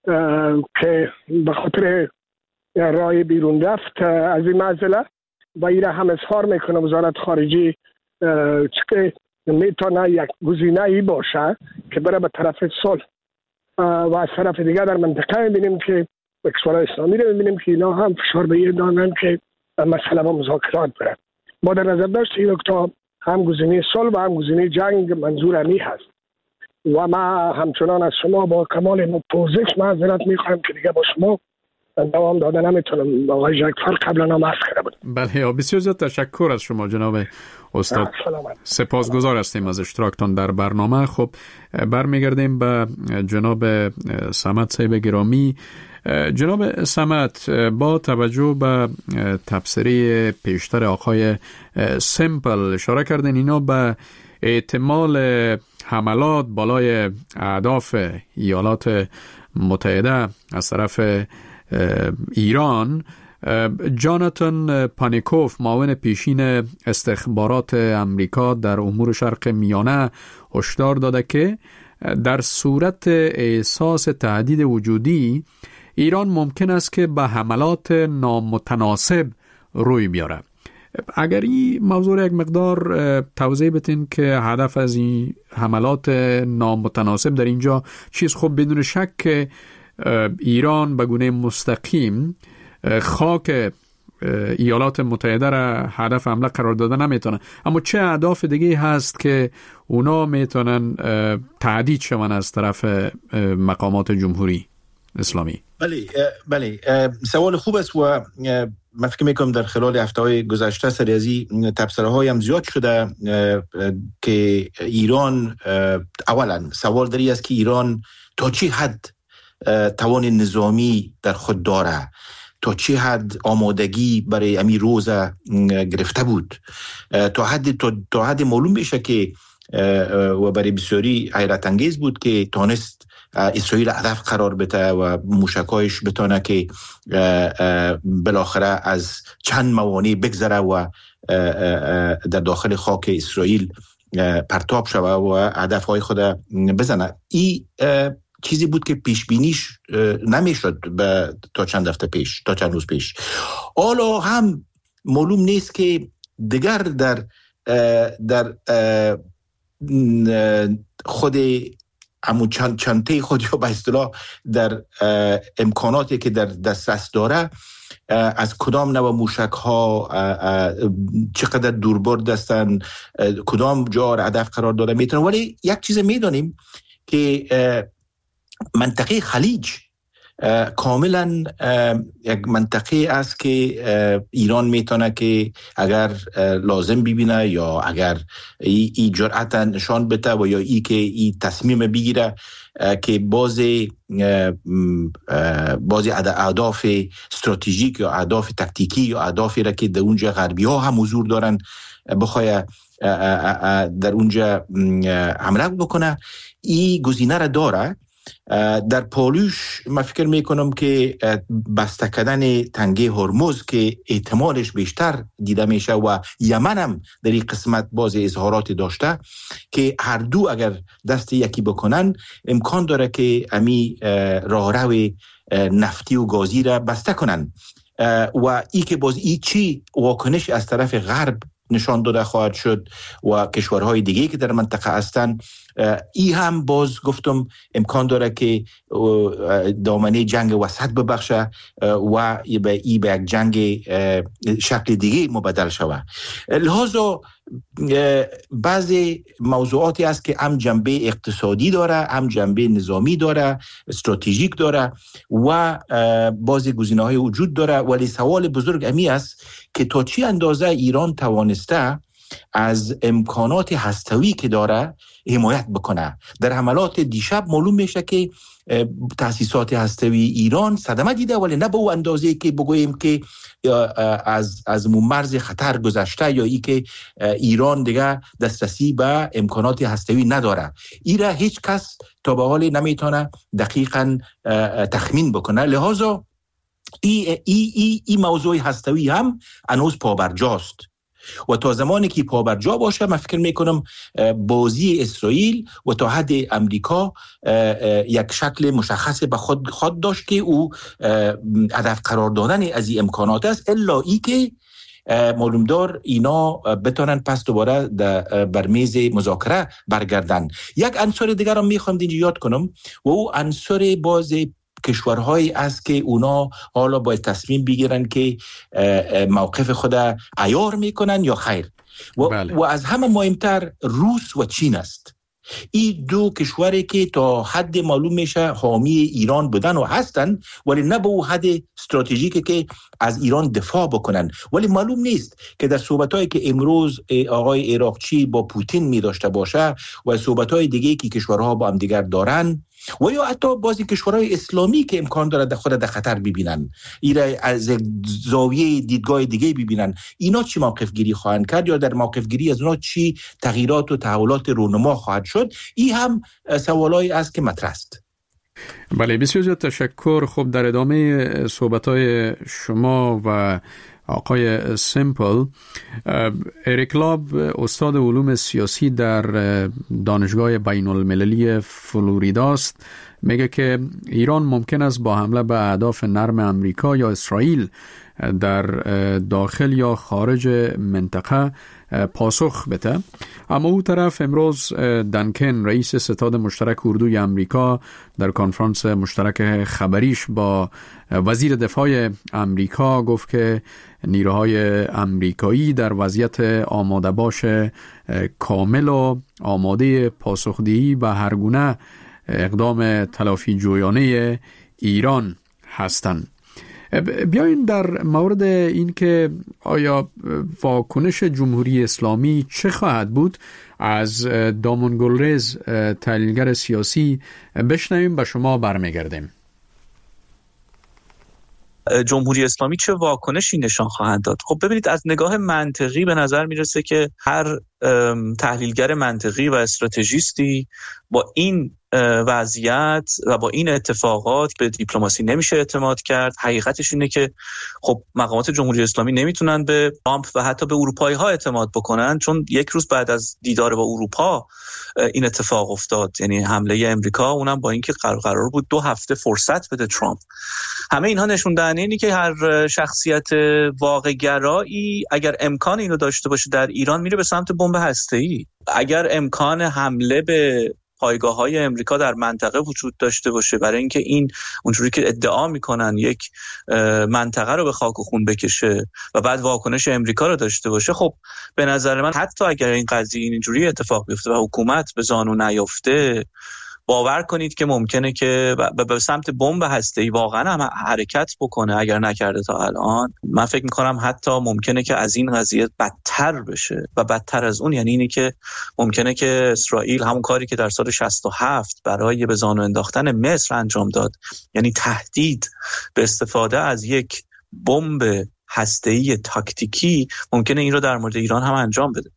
Speaker 5: که به خاطر رای بیرون رفت از این معضله و این را هم اظهار میکنه وزارت خارجه که میتونه یک گزینه ای باشه که بره به طرف صلح. و از طرف دیگه در منطقه میبینیم که کشورهای اسلامی رو میبینیم که اینا هم فشار به یه دانن که مسئله با مذاکرات بره. ما در نظر داشتیم که هم گزینه صلح و هم گزینه جنگ منظور امی هست و ما همچنان از شما با کمال پوزش معذرت میخوایم که دیگه با شما دوام داده نمیتونم. آقای جعفر قبلا هم عرض کرده بود.
Speaker 1: بله، بسیار زیاد تشکر از شما جناب استاد. سپاسگزار هستیم از اشتراکتان در برنامه. خب برمیگردیم به جناب صمد صاحب گرامی. جناب صمد، با توجه به تبصره پیشتر آقای سمپل اشاره کردن اینا به احتمال حملات بالای اهداف ایالات متحده از طرف ایران. جاناتان پانیکوف، معاون پیشین استخبارات امریکا در امور شرق میانه، هشدار داده که در صورت احساس تهدید وجودی ایران ممکن است که به حملات نامتناسب روی بیاره. اگر این موضوع یک مقدار توضیح بدین که هدف از این حملات نامتناسب در اینجا چیز؟ خب بدون شک که ایران به گونه مستقیم خاک ایالات متحده را هدف حمله قرار داده نمیتونه، اما چه اهداف دیگه هست که اونا میتونن تهدید شون از طرف مقامات جمهوری اسلامی؟
Speaker 6: بله بله سوال خوب است و من فکر میکنم در خلال هفته‌های گذشته سری از این تبصره‌های هم زیاد شده که ایران، اولا سوال داری است که ایران تا چه حد توان نظامی در خود داره، تا چه حد آمادگی برای امی روز گرفته بود، تا حد تا, تا حد معلوم بشه که و برای بسیاری حیرت انگیز بود که تانست اسرائیل هدف قرار بده و موشکایش بتونه که بالاخره از چند موانع بگذره و در داخل خاک اسرائیل پرتاب شوه و هدفهای خود بزنه. این چیزی بود که پیش بینیش نمیشد تا چند هفته پیش، تا چند روز پیش. حالا هم معلوم نیست که دیگر در در خود همون چند چنته خود یا به اصطلاح در امکاناتی که در دسترس داره از کدام نوع موشک ها چقدر دوربرد هستن، کدام جا هدف قرار داده میتونه. ولی یک چیز میدانیم که منطقه خلیج کاملا یک منطقه است که ایران میتونه که اگر لازم ببینه یا اگر ای, ای جرأت نشان بده و یا ای که ای تصمیم بگیره که باز بعضی اهداف استراتژیک یا اهداف تکتیکی یا اهدافی را که در اونجا غربی ها هم حضور دارن بخواه در اونجا حمله بکنه، این گزینه را داره. در پالوش من فکر میکنم که بسته کردن تنگه هرمز که احتمالش بیشتر دیده میشه و یمن هم در این قسمت باز اظهارات داشته که هر دو اگر دست یکی بکنن امکان داره که امی راهرو نفتی و گازی را بسته کنن و ای که باز ای چی واکنش از طرف غرب نشان داده خواهد شد و کشورهای دیگه که در منطقه هستند، ای هم باز گفتم امکان داره که دامنه جنگ وسط ببخشه و ای به ای به یک جنگ شکل دیگه مبدل شود. لحاظا بعضی موضوعاتی است که هم جنبه اقتصادی داره، هم جنبه نظامی داره، استراتژیک داره و بعضی گزینه‌های وجود داره، ولی سوال بزرگ امی است که تا چی اندازه ایران توانسته از امکانات هسته‌ای که داره حمایت بکنه. در حملات دیشب معلوم میشه که تأسیسات هسته‌ای ایران صدمه دیده، ولی نه به اون اندازه که بگوییم که از از مرز خطر گذشته یا ای که ایران دیگه دسترسی به امکانات هسته‌ای نداره. ایرا هیچ کس تا به حال نمیتونه دقیقاً تخمین بکنه. لحاظا ای ای ای, ای موضوع هسته‌ای هم هنوز پابرجاست و تا زمانی که پابرجا باشه من فکر میکنم بازی اسرائیل و تا حد امریکا یک شکل مشخص به خود خود داشت که او هدف قرار دادن از این امکانات است، الا ای که معلوم دار اینا بتونن پس دوباره بر میز مذاکره برگردن. یک عنصر دیگر هم میخوام اینجا یاد کنم و او عنصر باز کشورهایی است که اونا حالا باید تصمیم بگیرن که موقف خود عیار میکنن یا خیر و, بله. و از همه مهمتر روس و چین است. این دو کشوری که تا حد معلوم میشه حامی ایران بودن و هستن، ولی نه به اون حد استراتژیکی که از ایران دفاع بکنن. ولی معلوم نیست که در صحبتایی که امروز آقای عراقچی با پوتین می داشته باشه و صحبتای دیگه که کشورها با هم دیگر دارن و یا حتی بعضی کشورهای اسلامی که امکان داره در خود در خطر ببینن، اینا از زاویه دیدگاه دیگه ببینن، اینا چی موقف گیری خواهند کرد یا در موقف گیری از اونا چی تغییرات و تحولات رونما خواهد شد؟ این هم سوالایی است که مطرح است.
Speaker 1: بله، بسیار زیاد تشکر. خب در ادامه صحبت‌های شما و آقای سیمپل، اریک لاب استاد علوم سیاسی در دانشگاه بین المللی فلوریدا است، میگه که ایران ممکن است با حمله به اهداف نرم امریکا یا اسرائیل در داخل یا خارج منطقه پاسخ بده. اما او طرف امروز دنکن رئیس ستاد مشترک اردوی امریکا در کنفرانس مشترک خبریش با وزیر دفاع امریکا گفت که نیروهای امریکایی در وضعیت آماده باش کامل و آماده پاسخدهی به هر گونه اقدام تلافی جویانه ایران هستند. بیاین در مورد این که آیا واکنش جمهوری اسلامی چه خواهد بود از دامون گلریز تحلیلگر سیاسی بشنویم، به شما برمیگردیم.
Speaker 7: جمهوری اسلامی چه واکنشی نشان خواهد داد؟ خب ببینید، از نگاه منطقی به نظر میرسه که هر تحلیلگر منطقی و استراتژیستی با این وضعیت و با این اتفاقات به دیپلماسی نمیشه اعتماد کرد. حقیقتش اینه که خب مقامات جمهوری اسلامی نمیتونن به ترامپ و حتی به اروپایی ها اعتماد بکنن، چون یک روز بعد از دیدار با اروپا این اتفاق افتاد، یعنی حمله امریکا، اونم با اینکه قرار قرار بود دو هفته فرصت بده ترامپ. همه اینها نشون دهنده اینه که هر شخصیت واقع‌گرایی اگر امکان اینو داشته باشه در ایران میره به سمت بمب هسته‌ای. اگر امکان حمله به پایگاه‌های امریکا در منطقه وجود داشته باشه برای اینکه این اونجوری که ادعا میکنن یک منطقه رو به خاک و خون بکشه و بعد واکنش امریکا رو داشته باشه، خب به نظر من حتی اگر این قضیه اینجوری اتفاق بیفته و حکومت به زانو نیافته، باور کنید که ممکنه که به سمت بمب هسته‌ای واقعا هم حرکت بکنه. اگر نکرده تا الان، من فکر میکنم حتی ممکنه که از این قضیه بدتر بشه و بدتر از اون یعنی اینی که ممکنه که اسرائیل همون کاری که در سال شصت و هفت برای به زانو انداختن مصر انجام داد، یعنی تهدید به استفاده از یک بمب هسته‌ای تاکتیکی، ممکنه این رو در مورد ایران هم انجام بده.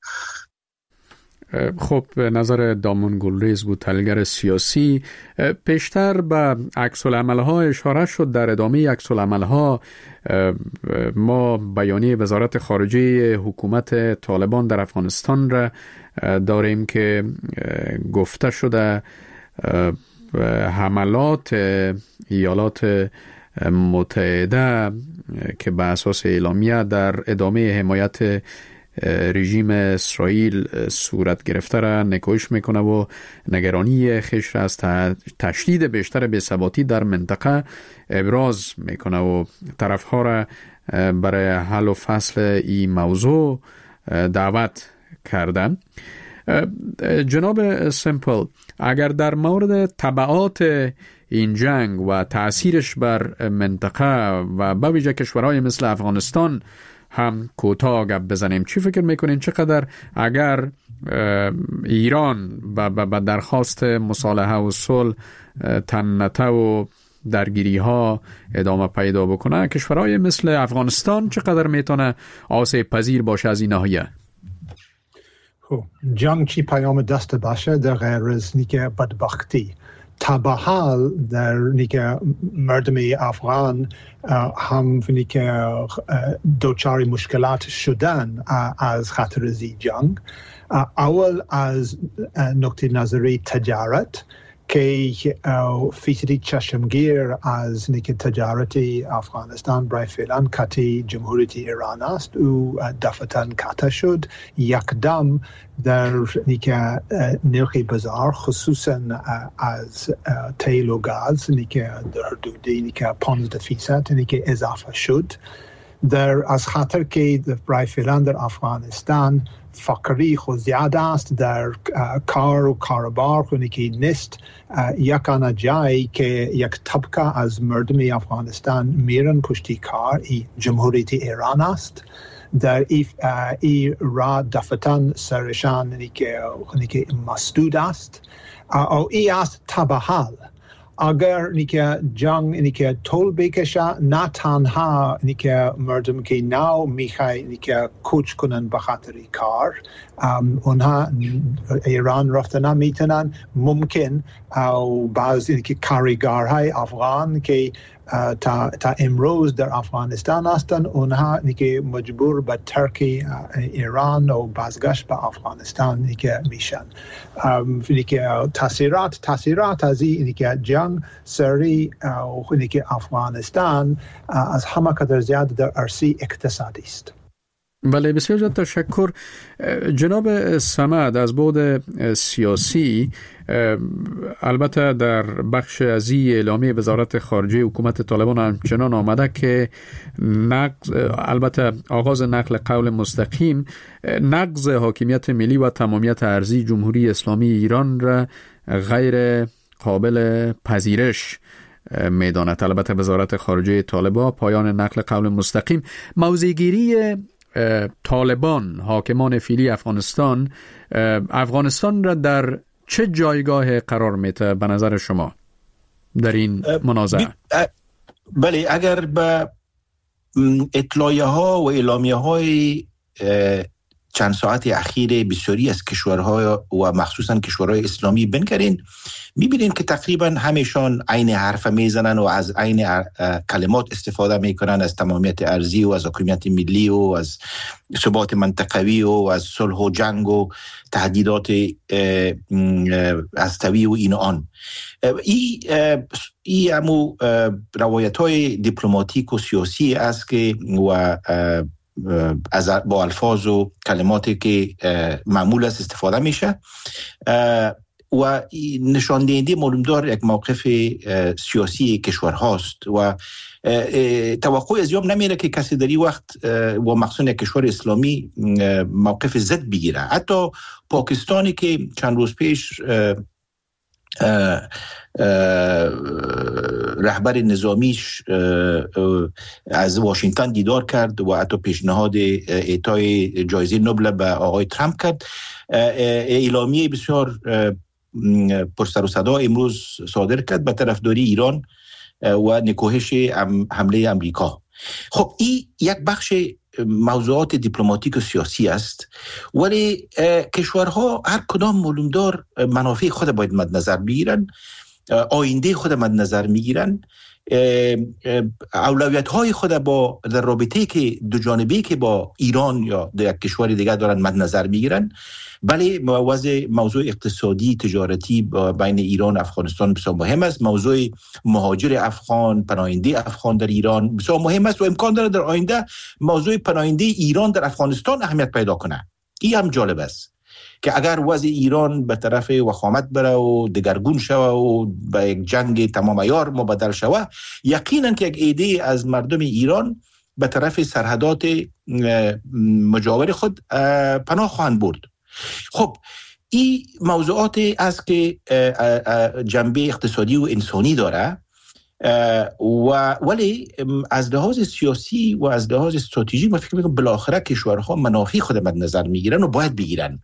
Speaker 1: خب نظر دامون گلریز بود، تحلیلگر سیاسی. پیشتر به عکس العمل‌ها اشاره شد. در ادامه عکس العمل‌ها ما بیانیه وزارت خارجه حکومت طالبان در افغانستان را داریم که گفته شده حملات ایالات متحده که به اساس اعلامیه در ادامه حمایت رژیم اسرائیل صورت گرفته را نکوهش میکنه و نگرانی خیش را از تشدید بیشتر بی‌ثباتی در منطقه ابراز میکنه و طرفها را برای حل و فصل این موضوع دعوت کردن. جناب سیمپل، اگر در مورد تبعات این جنگ و تأثیرش بر منطقه و به ویژه کشورهای مثل افغانستان هم کوتاه گپ بزنیم، چی فکر میکنین چقدر اگر ایران به درخواست مصالحه و صلح تنته و درگیری ها ادامه پیدا بکنه، کشورهای مثل افغانستان چقدر میتونه آسیب پذیر باشه از این ناحیه؟
Speaker 4: جنگ چی پیام دست باشه در غیر از نیکه بدبختی تا به حال در نیکه مردم افغان هم نیکه دوچار مشکلات شدن از خطر زی جنگ. اول از نقطه نظری تجارت که فیصدی چشمگیر از نیکه تجارتی افغانستان برای فعلا کتی جمهوریت ایران است و دفعتاً کتا شد. یک دم در نیکه نرخ بازار خصوصاً از تیل و گاز نیکه در حدود نیکه پانزده فیصد نیکه اضافه شد. در از خاطر که برای فعلا در افغانستان فقری خود زیاده است، در کار و کاربار خونی که نیست، یکانا جایی که یک طبقه از مردم افغانستان میرن پشتی کار ای جمهوریت ایران است. در ای, ای را دفتن سرشان که مسدود است او ای است تبحال. اگر نیکه جنگ نیکه طول بکشه، نه تنها نیکه مردم که نو میخوای نیکه کوچ کنن به خاطر کار، اونها ایران رفته نمیتونن، ممکن او بعضی نیکه کارگرهای افغان که تا, تا امروز در افغانستان هستند، اونها نیکه مجبور به ترک ایران و بازگشت به افغانستان نیکه میشن. نیکه تاثیرات تاثیرات از این نیکه جنگ سری و نیکه افغانستان از همه قدر زیاد در عرصه اقتصادی است.
Speaker 1: بله، بسیار زیاد تشکر. جناب صمد، از بعد سیاسی البته در بخش از این اعلامیه وزارت خارجه حکومت طالبان همچنان آمده که نقض، البته آغاز نقل قول مستقیم، نقض حاکمیت ملی و تمامیت ارضی جمهوری اسلامی ایران را غیر قابل پذیرش میداند. البته وزارت خارجه طالبان پایان نقل قول مستقیم، موضع‌گیری طالبان حاکمان فعلی افغانستان افغانستان را در چه جایگاه قرار میده به نظر شما در این منازعه؟
Speaker 6: بله، اگر به اطلاعیه ها و اعلامیه های چند ساعت اخیر بسیاری از کشورها و مخصوصا کشورهای اسلامی بنگرین، میبینین که تقریبا همیشان عین حرف میزنن و از عین کلمات استفاده میکنن، از تمامیت ارضی و از حاکمیت ملی و از ثبات منطقوی و از صلح و جنگ و تهدیدات هسته‌ای و این آن. ای ای همو روایت های دیپلماتیک و سیاسی است که و از با الفاظ و کلماتی که معمول است استفاده میشه و نشان دهنده معلومدار یک موقف سیاسی کشور هاست و توقع از یوم نمیره که کسی در این وقت و مخصوصا یک کشور اسلامی موقف ضد بگیره. حتی پاکستانی که چند روز پیش رهبر نظامیش از واشنگتن دیدار کرد و حتی پیشنهاد اعطای جایزه نوبل به آقای ترامپ کرد. اعلامیه بسیار پرسر و صدا امروز صادر کرد به طرفداری ایران و نکوهش حمله امریکا. خب این یک بخش موضوعات دیپلماتیک و سیاسی است، ولی کشورها هر کدام معلومدار منافع خود باید مد نظر بگیرن، آینده خود مد نظر میگیرن، اولویت های خود با در رابطه که دو جانبه که با ایران یا یک کشور دیگر دارن مد نظر میگیرن. بله، موضوع موضوع اقتصادی تجارتی بین ایران و افغانستان بسیار مهم است. موضوع مهاجر افغان، پناهنده افغان در ایران بسیار مهم است و امکان داره در آینده موضوع پناهنده ایران در افغانستان اهمیت پیدا کنه. این هم جالب است که اگر وضع ایران به طرف وخامت بره و دگرگون شوه و به یک جنگ تمام عیار مبدل شوه، یقینا که یک ایده از مردم ایران به طرف سرحدات مجاور خود پناه خواهند برد. خب این موضوعات است که جنبه اقتصادی و انسانی داره و ولی از لحاظ سیاسی و از لحاظ استراتژیک من فکر میکنم بالاخره کشورها منافع خود مد نظر میگیرن و باید بگیرن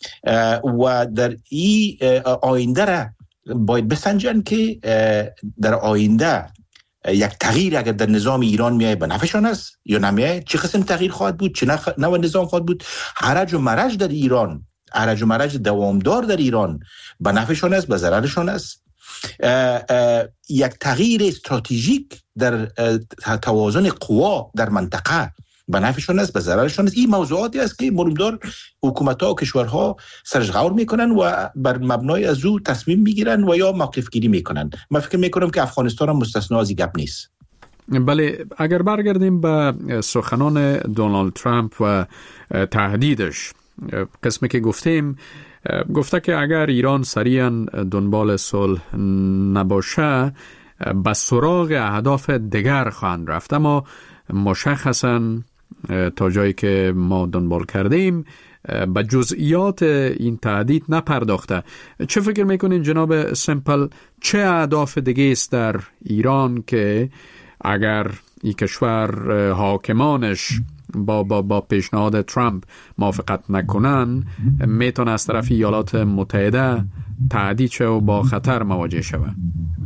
Speaker 6: و در این آینده را باید بسنجن که در آینده یک تغییر اگر در نظام ایران میای به نفعشان است یا نمیای، چه قسم تغییر خواهد بود، چه نوع نظام خواهد بود. هرج و مرج در ایران، هرج و مرج دوامدار در ایران به نفعشان است، به ضررشان است. اه اه یک تغییر استراتژیک در توازن قوا در منطقه به نفعشان است، به ضررشان است. این موضوعاتی است که معلومدار حکومت‌ها و کشورها سرش غور میکنن و بر مبنای از او تصمیم میگیرن و یا موقف گیری میکنن. من فکر میکنم که افغانستان هم مستثنا از این گپ نیست.
Speaker 1: بله، اگر برگردیم به سخنان دونالد ترامپ و تهدیدش، قسمی که گفتیم گفته که اگر ایران سریعا دنبال صلح نباشه به سراغ اهداف دیگر خواهند رفت، اما مشخصا تا جایی که ما دنبال کردیم به جزئیات این تهدید نپرداخته. چه فکر میکنین جناب سمپل، چه اهداف دیگه است در ایران که اگر این کشور حاکمانش با با با پیشنهاد ترامپ موافقت نکنن میتونه از طرف ایالات متحده تهدید شه و با خطر مواجه شود؟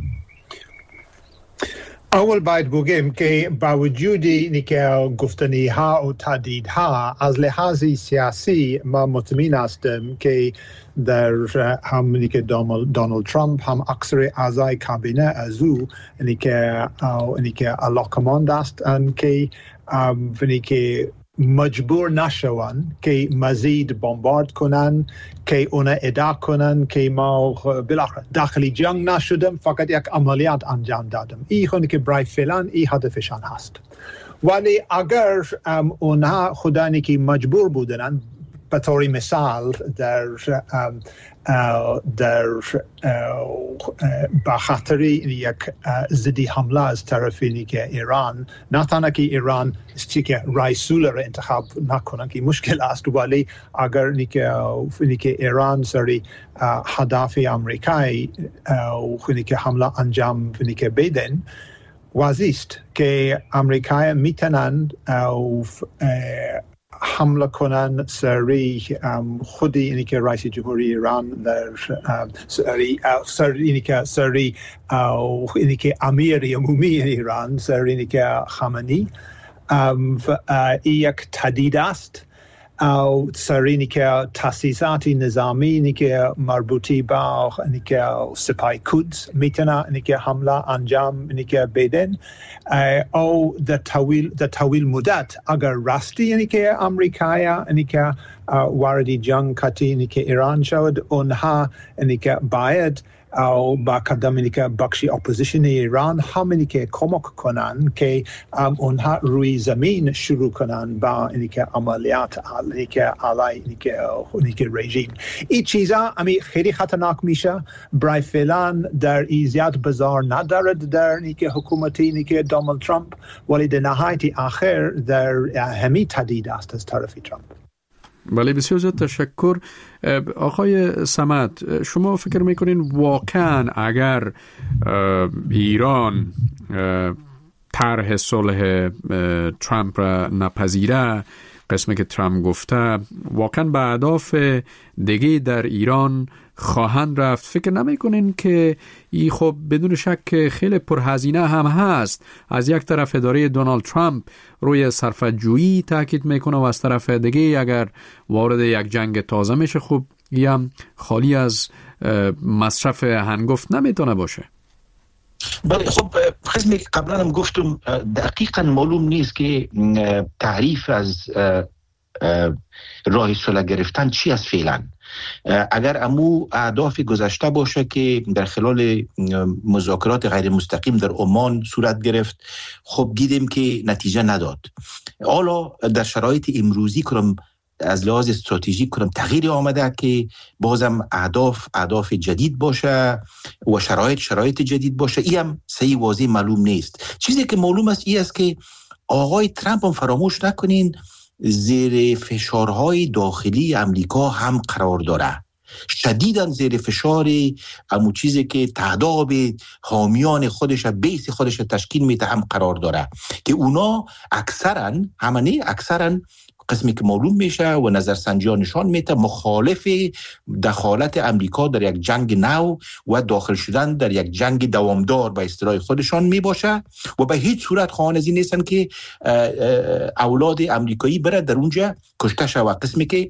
Speaker 4: اول باید بگیم که با وجود اینی که گفتنی ها و تهدید ها از لحاظ سیاسی ما مطمئن هستم که در همونی که دونالد ترامپ هم اکثر اعضای کابینه از او اینی که اینی که علاقمند است که اینی که مجبور نشوند که مزید بمبارد کنن، که اونا ادعا کنن که ما بالاخره داخلی جنگ نشدم، فقط یک عملیات انجام دادم. این خونی که برای فعلا این هدفشان هست. ولی اگر اونا خدانی که مجبور بودن، به طور مثال در در با خاطر یک ضدی حمله از طرف که ایران، نه تنها که ایران استی که رئیسول را انتخاب نکنن که مشکل است، ولی اگر نیکه نیکه ایران سری هدف امریکایی نیکه حمله انجام نیکه بدن، واضح است که امریکایی میتونن حمله کنن سری خودی اینی که رئیس جمهوری ایران در سری سری اینی که سری اینی که امیر عمومی ایران سری اینی که خامنه‌ای یک تهدید است. او سری که تاسیسات نظامی اینی که مربوطی با اینی که سپاه قدس میتونه اینی که حمله انجام اینی که بدن، او در طویل در طویل مدت اگر راستی اینی که امریکا اینی که وارد جنگ کتی اینی که ایران شود، اونها اینی که باید او با قدم اینی که بخشی اپوزیشن ایران هم اینی که کمک کنن که اونها روی زمین شروع کنن با اینی که عملیات اینی که علی اینی که اینی که رژیم. این چیزا امی خیلی خطرناک میشه. برای فعلا در این زیاد بازار ندارد در اینی که حکومتی اینی که دونالد ترامپ، ولی در نهایت آخر در همی تهدید است از طرف ترامپ.
Speaker 1: بله بسیار زیاد تشکر. آقای صمد، شما فکر میکنین واقعا اگر ایران طرح صلح ترامپ را نپذیره، قسمی که ترامپ گفته، واقعا به اهداف دیگه در ایران خواهند رفت؟ فکر نمیکنین که این خب بدون شک خیلی پرهزینه هم هست؟ از یک طرف اداره دونالد ترامپ روی صرفه‌جویی تاکید میکنه و از طرف دیگه اگر وارد یک جنگ تازه میشه، خب این هم خالی از مصرف هنگفت نمیتونه باشه.
Speaker 6: بله خب قسمی که قبلا هم گفتم دقیقا معلوم نیست که تعریف از راه صلح گرفتن چی است فعلا. اگر امو اهداف گذشته باشه که در خلال مذاکرات غیر مستقیم در عمان صورت گرفت، خب دیدیم که نتیجه نداد. حالا در شرایط امروزی کنم از لحاظ استراتژیک کنم تغییر آمده که بازم اهداف اهداف جدید باشه و شرایط شرایط جدید باشه. این هم صحیح واضح معلوم نیست. چیزی که معلوم است این است که آقای ترامپ هم فراموش نکنین زیر فشارهای داخلی امریکا هم قرار داره، شدیداً زیر فشار امو چیزی که تعداد حامیان خودش بیس خودش تشکیل میده هم قرار داره که اونا اکثراً همانه اکثراً قسمی که معلوم میشه و نظرسنجی ها نشان میده مخالف دخالت امریکا در یک جنگ نو و داخل شدن در یک جنگ دوامدار به اصطلاح خودشان میباشه و به هیچ صورت خواهان از این نیستن که اولاد امریکایی بره در اونجا کشته شود. قسمی که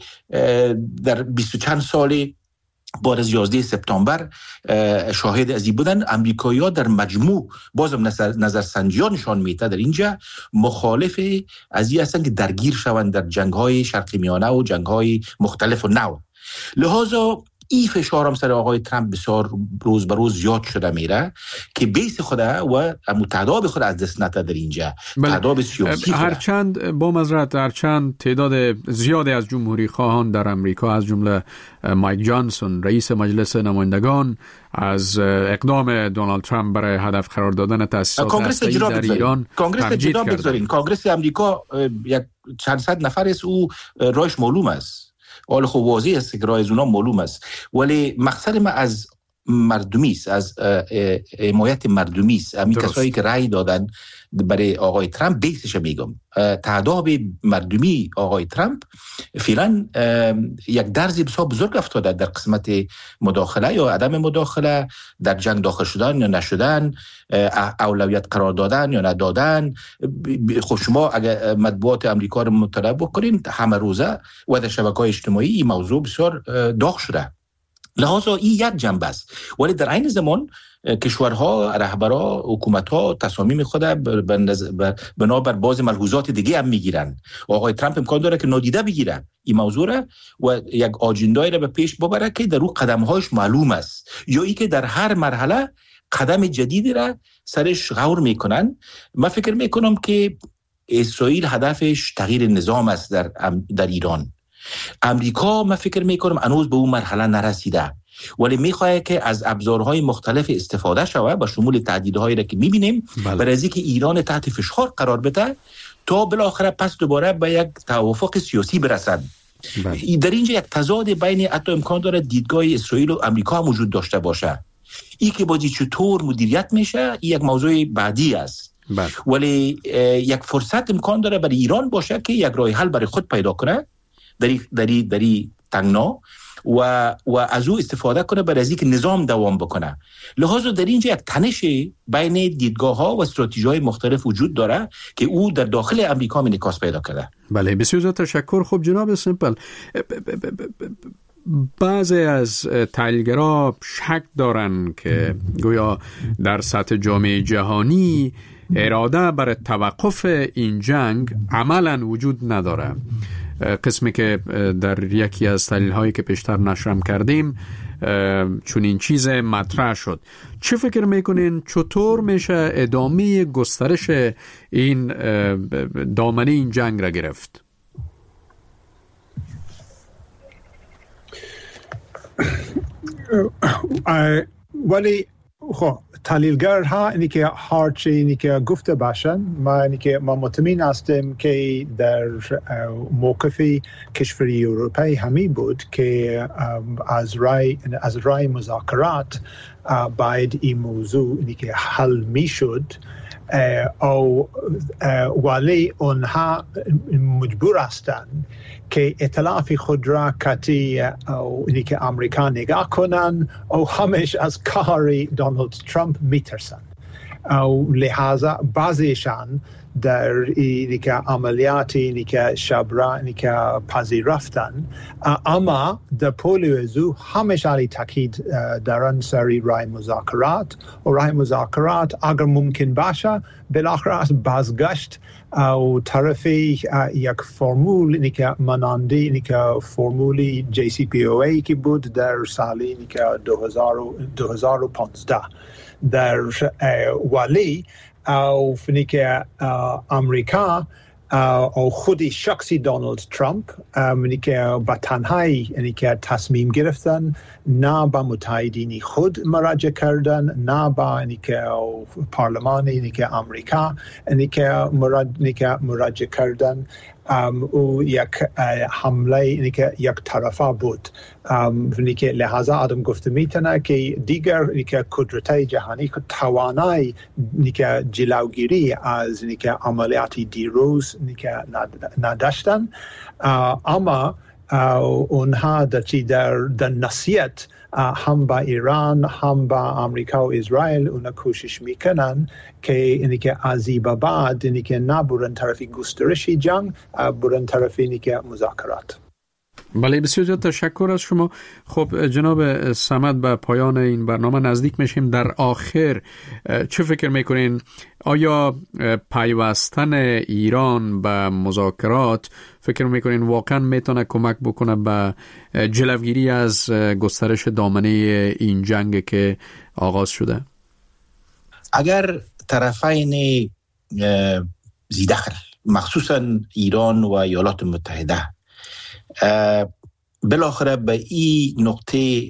Speaker 6: در بیست و چند سال بعد از یازده سپتامبر شاهد از این بودن، امریکایی‌ها در مجموع بازم نظر نظرسنجی‌ها نشان میده در اینجا مخالف از این هستن که درگیر شوند در جنگ‌های شرق میانه و جنگ‌های مختلف و نو. لذا این فشار هم سر آقای ترامپ بسیار روز به روز زیاد شده میره که بیس خود و تعداد خود از دست نده در اینجا. تعداد سیاسی
Speaker 1: هرچند با معذرت هرچند تعداد زیادی از جمهوری خواهان در امریکا از جمله مایک جانسون رئیس مجلس نمایندگان از اقدام دونالد ترامپ برای هدف قرار دادن تأسیسات هسته‌ای در ایران
Speaker 6: کانگرس جدا بگذارین. کانگرس امریکا یک چند صد نفر است، او رایش معلوم است، حالا خب واضح است که رای از اونا معلوم است، ولی مقصد ما از مردمی است، از حمایت مردمی است. همین کسایی که رای دادن برای آقای ترامپ بیسش میگم تعداد مردمی آقای ترامپ فعلا یک درزی بسیار بزرگ افتاده در قسمت مداخله یا عدم مداخله در جنگ داخل شدن یا نشدن، اولویت قرار دادن یا ندادن. خب شما اگر مطبوعات امریکا رو مطالعه بکنین همه روزه و در شبکه‌های اجتماعی این موضوع بسیار داغ شده. لحاظا این یک جنبه است، ولی در عین زمان کشورها، رهبرها، حکومتها تصامیم خود بنابر بعض ملحوظات دیگه هم میگیرن. آقای ترامپ امکان داره که نادیده بگیره این موضوع را و یک آجندای را به پیش ببره که در او قدمهاش معلوم است، یا ای که در هر مرحله قدم جدیدی را سرش غور میکنن. من فکر میکنم که اسرائیل هدفش تغییر نظام است در در ایران. امریکا من فکر میکنم هنوز به اون مرحله نرسیده، ولی میخواد که از ابزارهای مختلف استفاده شود با شمول تهدیدهایی را که میبینیم برای از اینکه ایران تحت فشار قرار بده تا بالاخره پس دوباره به یک توافق سیاسی برسد. بله. در اینجا یک تضاد بین حتی امکان داره دیدگاه اسرائیل و امریکا هم وجود داشته باشه. این که بازی چطور مدیریت میشه این یک موضوع بعدی است. بله. ولی یک فرصت امکان داره برای ایران باشه که یک راه حل برای خود پیدا کنه دری دری دری تنگنا و و از او استفاده کنه برای از اینکه نظام دوام بکنه. لذا در اینجا یک تنش بین دیدگاه‌ها و استراتژی‌های مختلف وجود داره که او در داخل امریکا انعکاس پیدا کرده.
Speaker 1: بله بسیار زیاد تشکر. خب جناب سیمپل، بعضی از تحلیلگرا شک دارن که گویا در سطح جامعه جهانی اراده برای توقف این جنگ عملاً وجود نداره. قسمی که در یکی از تحلیل هایی که پیشتر نشرم کردیم چون این چیز مطرح شد. چه فکر میکنین چطور میشه ادامه گسترش این دامنه این جنگ را گرفت؟
Speaker 4: ولی خب تحلیلگرها اینی که هرچی اینی که گفته باشن، ما اینی که ما مطمئن هستیم که در موقف کشوری اروپایی همی بود که از رای از رای مذاکرات باید این موضوع اینی که حل میشد، او ولی اونها مجبور هستند که ائتلاف خود را کتی او اینی که امریکا نگاه کنن او همش از کاری دونالد ترامپ میترسن، او لحاظا بعضیشان در اینی که عملیاتی اینی که شبرا اینی که پذیرفتن، اما در پول وزو همش علی تاکید دارن سری رای مذاکرات و رای مذاکرات اگر ممکن باشه بالاخره از بازگشت او طرفی یک فرمول اینی که مانندی اینی که فرمولی جی سی پی او ای که بود در سال اینی که دو هزار و پانزده در ولی او فنی که امریکا او خودی شخصی دونالد ترامپ اینی که با تنهایی اینی که تصمیم گرفتن، نه با متحدین خود مراجعه کردن، نه با اینی که پارلمان اینی که امریکا اینی که مراجعه کردن، او یک حمله اینی که یک طرفه بود. اینی که لحاظا آدم گفته میتونه که دیگر اینی که قدرت‌های جهانی که توانایی اینی که جلوگیری از اینی که عملیاتی دیروز اینی که نداشتن، اما اونها در چی در در نصیحت هم با ایران هم با امریکا و اسرائیل اونها کوشش میکنن که اینی که از این بعد اینی که نه برن طرفی گسترشی جنگ، برن طرفی اینی که مذاکرات.
Speaker 1: بله، بسیار زیاد تشکر از شما. خب جناب صمد، به پایان این برنامه نزدیک میشیم. در آخر چه فکر میکنین؟ آیا پیوستن ایران به مذاکرات فکر میکنین واقعا میتونه کمک بکنه به جلوگیری از گسترش دامنه این جنگ که آغاز شده؟
Speaker 6: اگر طرفین ذی‌دخل مخصوصا ایران و ایالات متحده بالاخره به این نقطه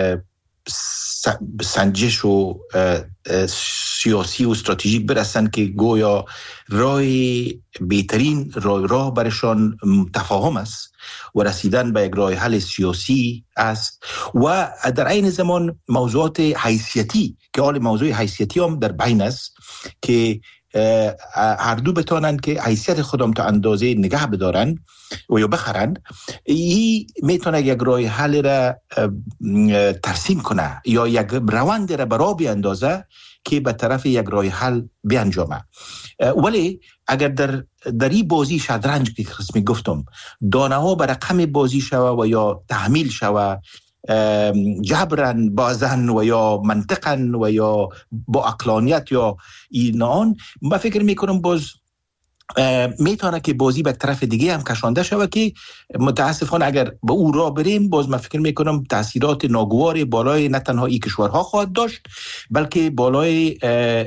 Speaker 6: سنجش و سیاسی و استراتژیک برسن که گویا راه بهترین راه راه برشان تفاهم است و رسیدن به یک راه حل سیاسی است و در عین زمان موضوعات حیثیتی که حال موضوع حیثیتی هم در بین است که هر دو بتانن که حیثیت خودم تا اندازه نگه بدارن و یا بخرن، این میتونه یک راه حل را ترسیم کنه یا یک روند را برا بیاندازه که به طرف یک راه حل بیانجامه. ولی اگر در در این بازی شطرنج که قسمی گفتم دانه ها به رقم بازی شوه و یا تحمیل شوه جبرن بازن و یا منطقن و یا با عقلانیت یا اینان، من فکر میکنم باز میتونه که بازی به طرف دیگه هم کشانده شود که متاسفانه اگر به او را بریم باز من فکر میکنم تاثیرات ناگوار بالای نه تنها این کشورها خواهد داشت بلکه بالای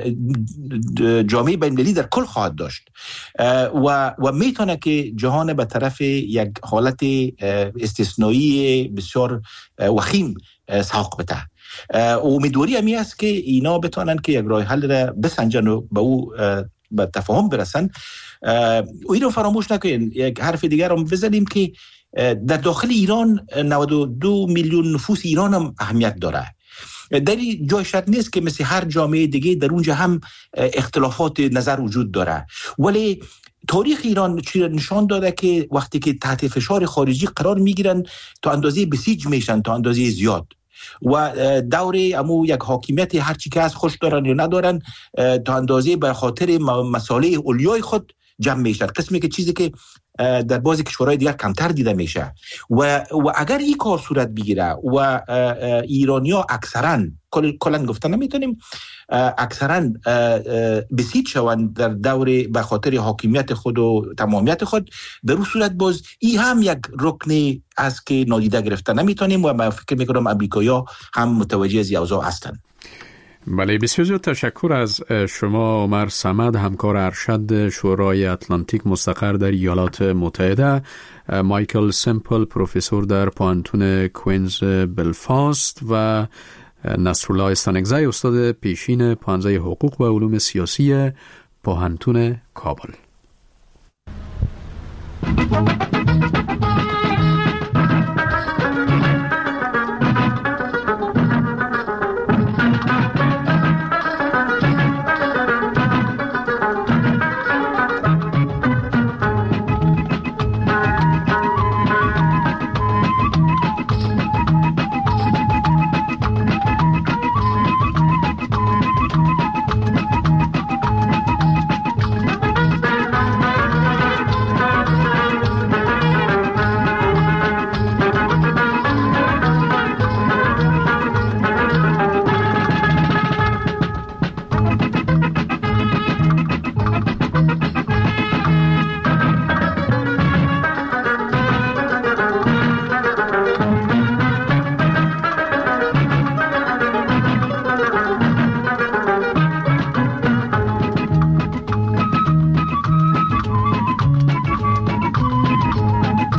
Speaker 6: جامعه بین‌المللی در کل خواهد داشت و و میتونه که جهان به طرف یک حالت استثنایی بسیار وخیم ساق بده. امیدواری همی است که اینا بتونن که یک راه حل را بسنجن و به او به تفاهم برسن. و این رو فراموش نکنین، یک حرف دیگر هم بزنیم که در داخل ایران نود و دو میلیون نفوس ایران هم اهمیت داره. در این جای شک نیست که مثل هر جامعه دیگه در اونجا هم اختلافات نظر وجود داره، ولی تاریخ ایران چی نشان داده که وقتی که تحت فشار خارجی قرار میگیرن تا اندازه بسیج میشن، تا اندازه زیاد، و دور امو یک حاکمیت هر چی که از خوش دارن یا ندارن تا اندازه به خاطر مسائل اولیای خود جمع میشن، قسمی که چیزی که در بعضی کشورهای دیگر کمتر دیده میشه. و و اگر این کار صورت بگیره و ایرانی‌ها اکثرا کلا گفتن نمیتونیم اکثرا بسیج شوند در دور به خاطر حاکمیت خود و تمامیت خود، در اون صورت باز این هم یک رکن است که نادیده گرفتن نمیتونیم و من فکر میکنم امریکایی‌ها هم متوجه از این اوضاع هستند.
Speaker 1: بله، بسیار زیاد تشکر از شما عمر صمد، همکار ارشد شورای اتلانتیک مستقر در ایالات متحده، مایکل سیمپل پروفسور در پانتون کوینز بلفاست و نصرالله استانکزی، استاد پیشین پانزه حقوق و علوم سیاسی پوهنتون کابل.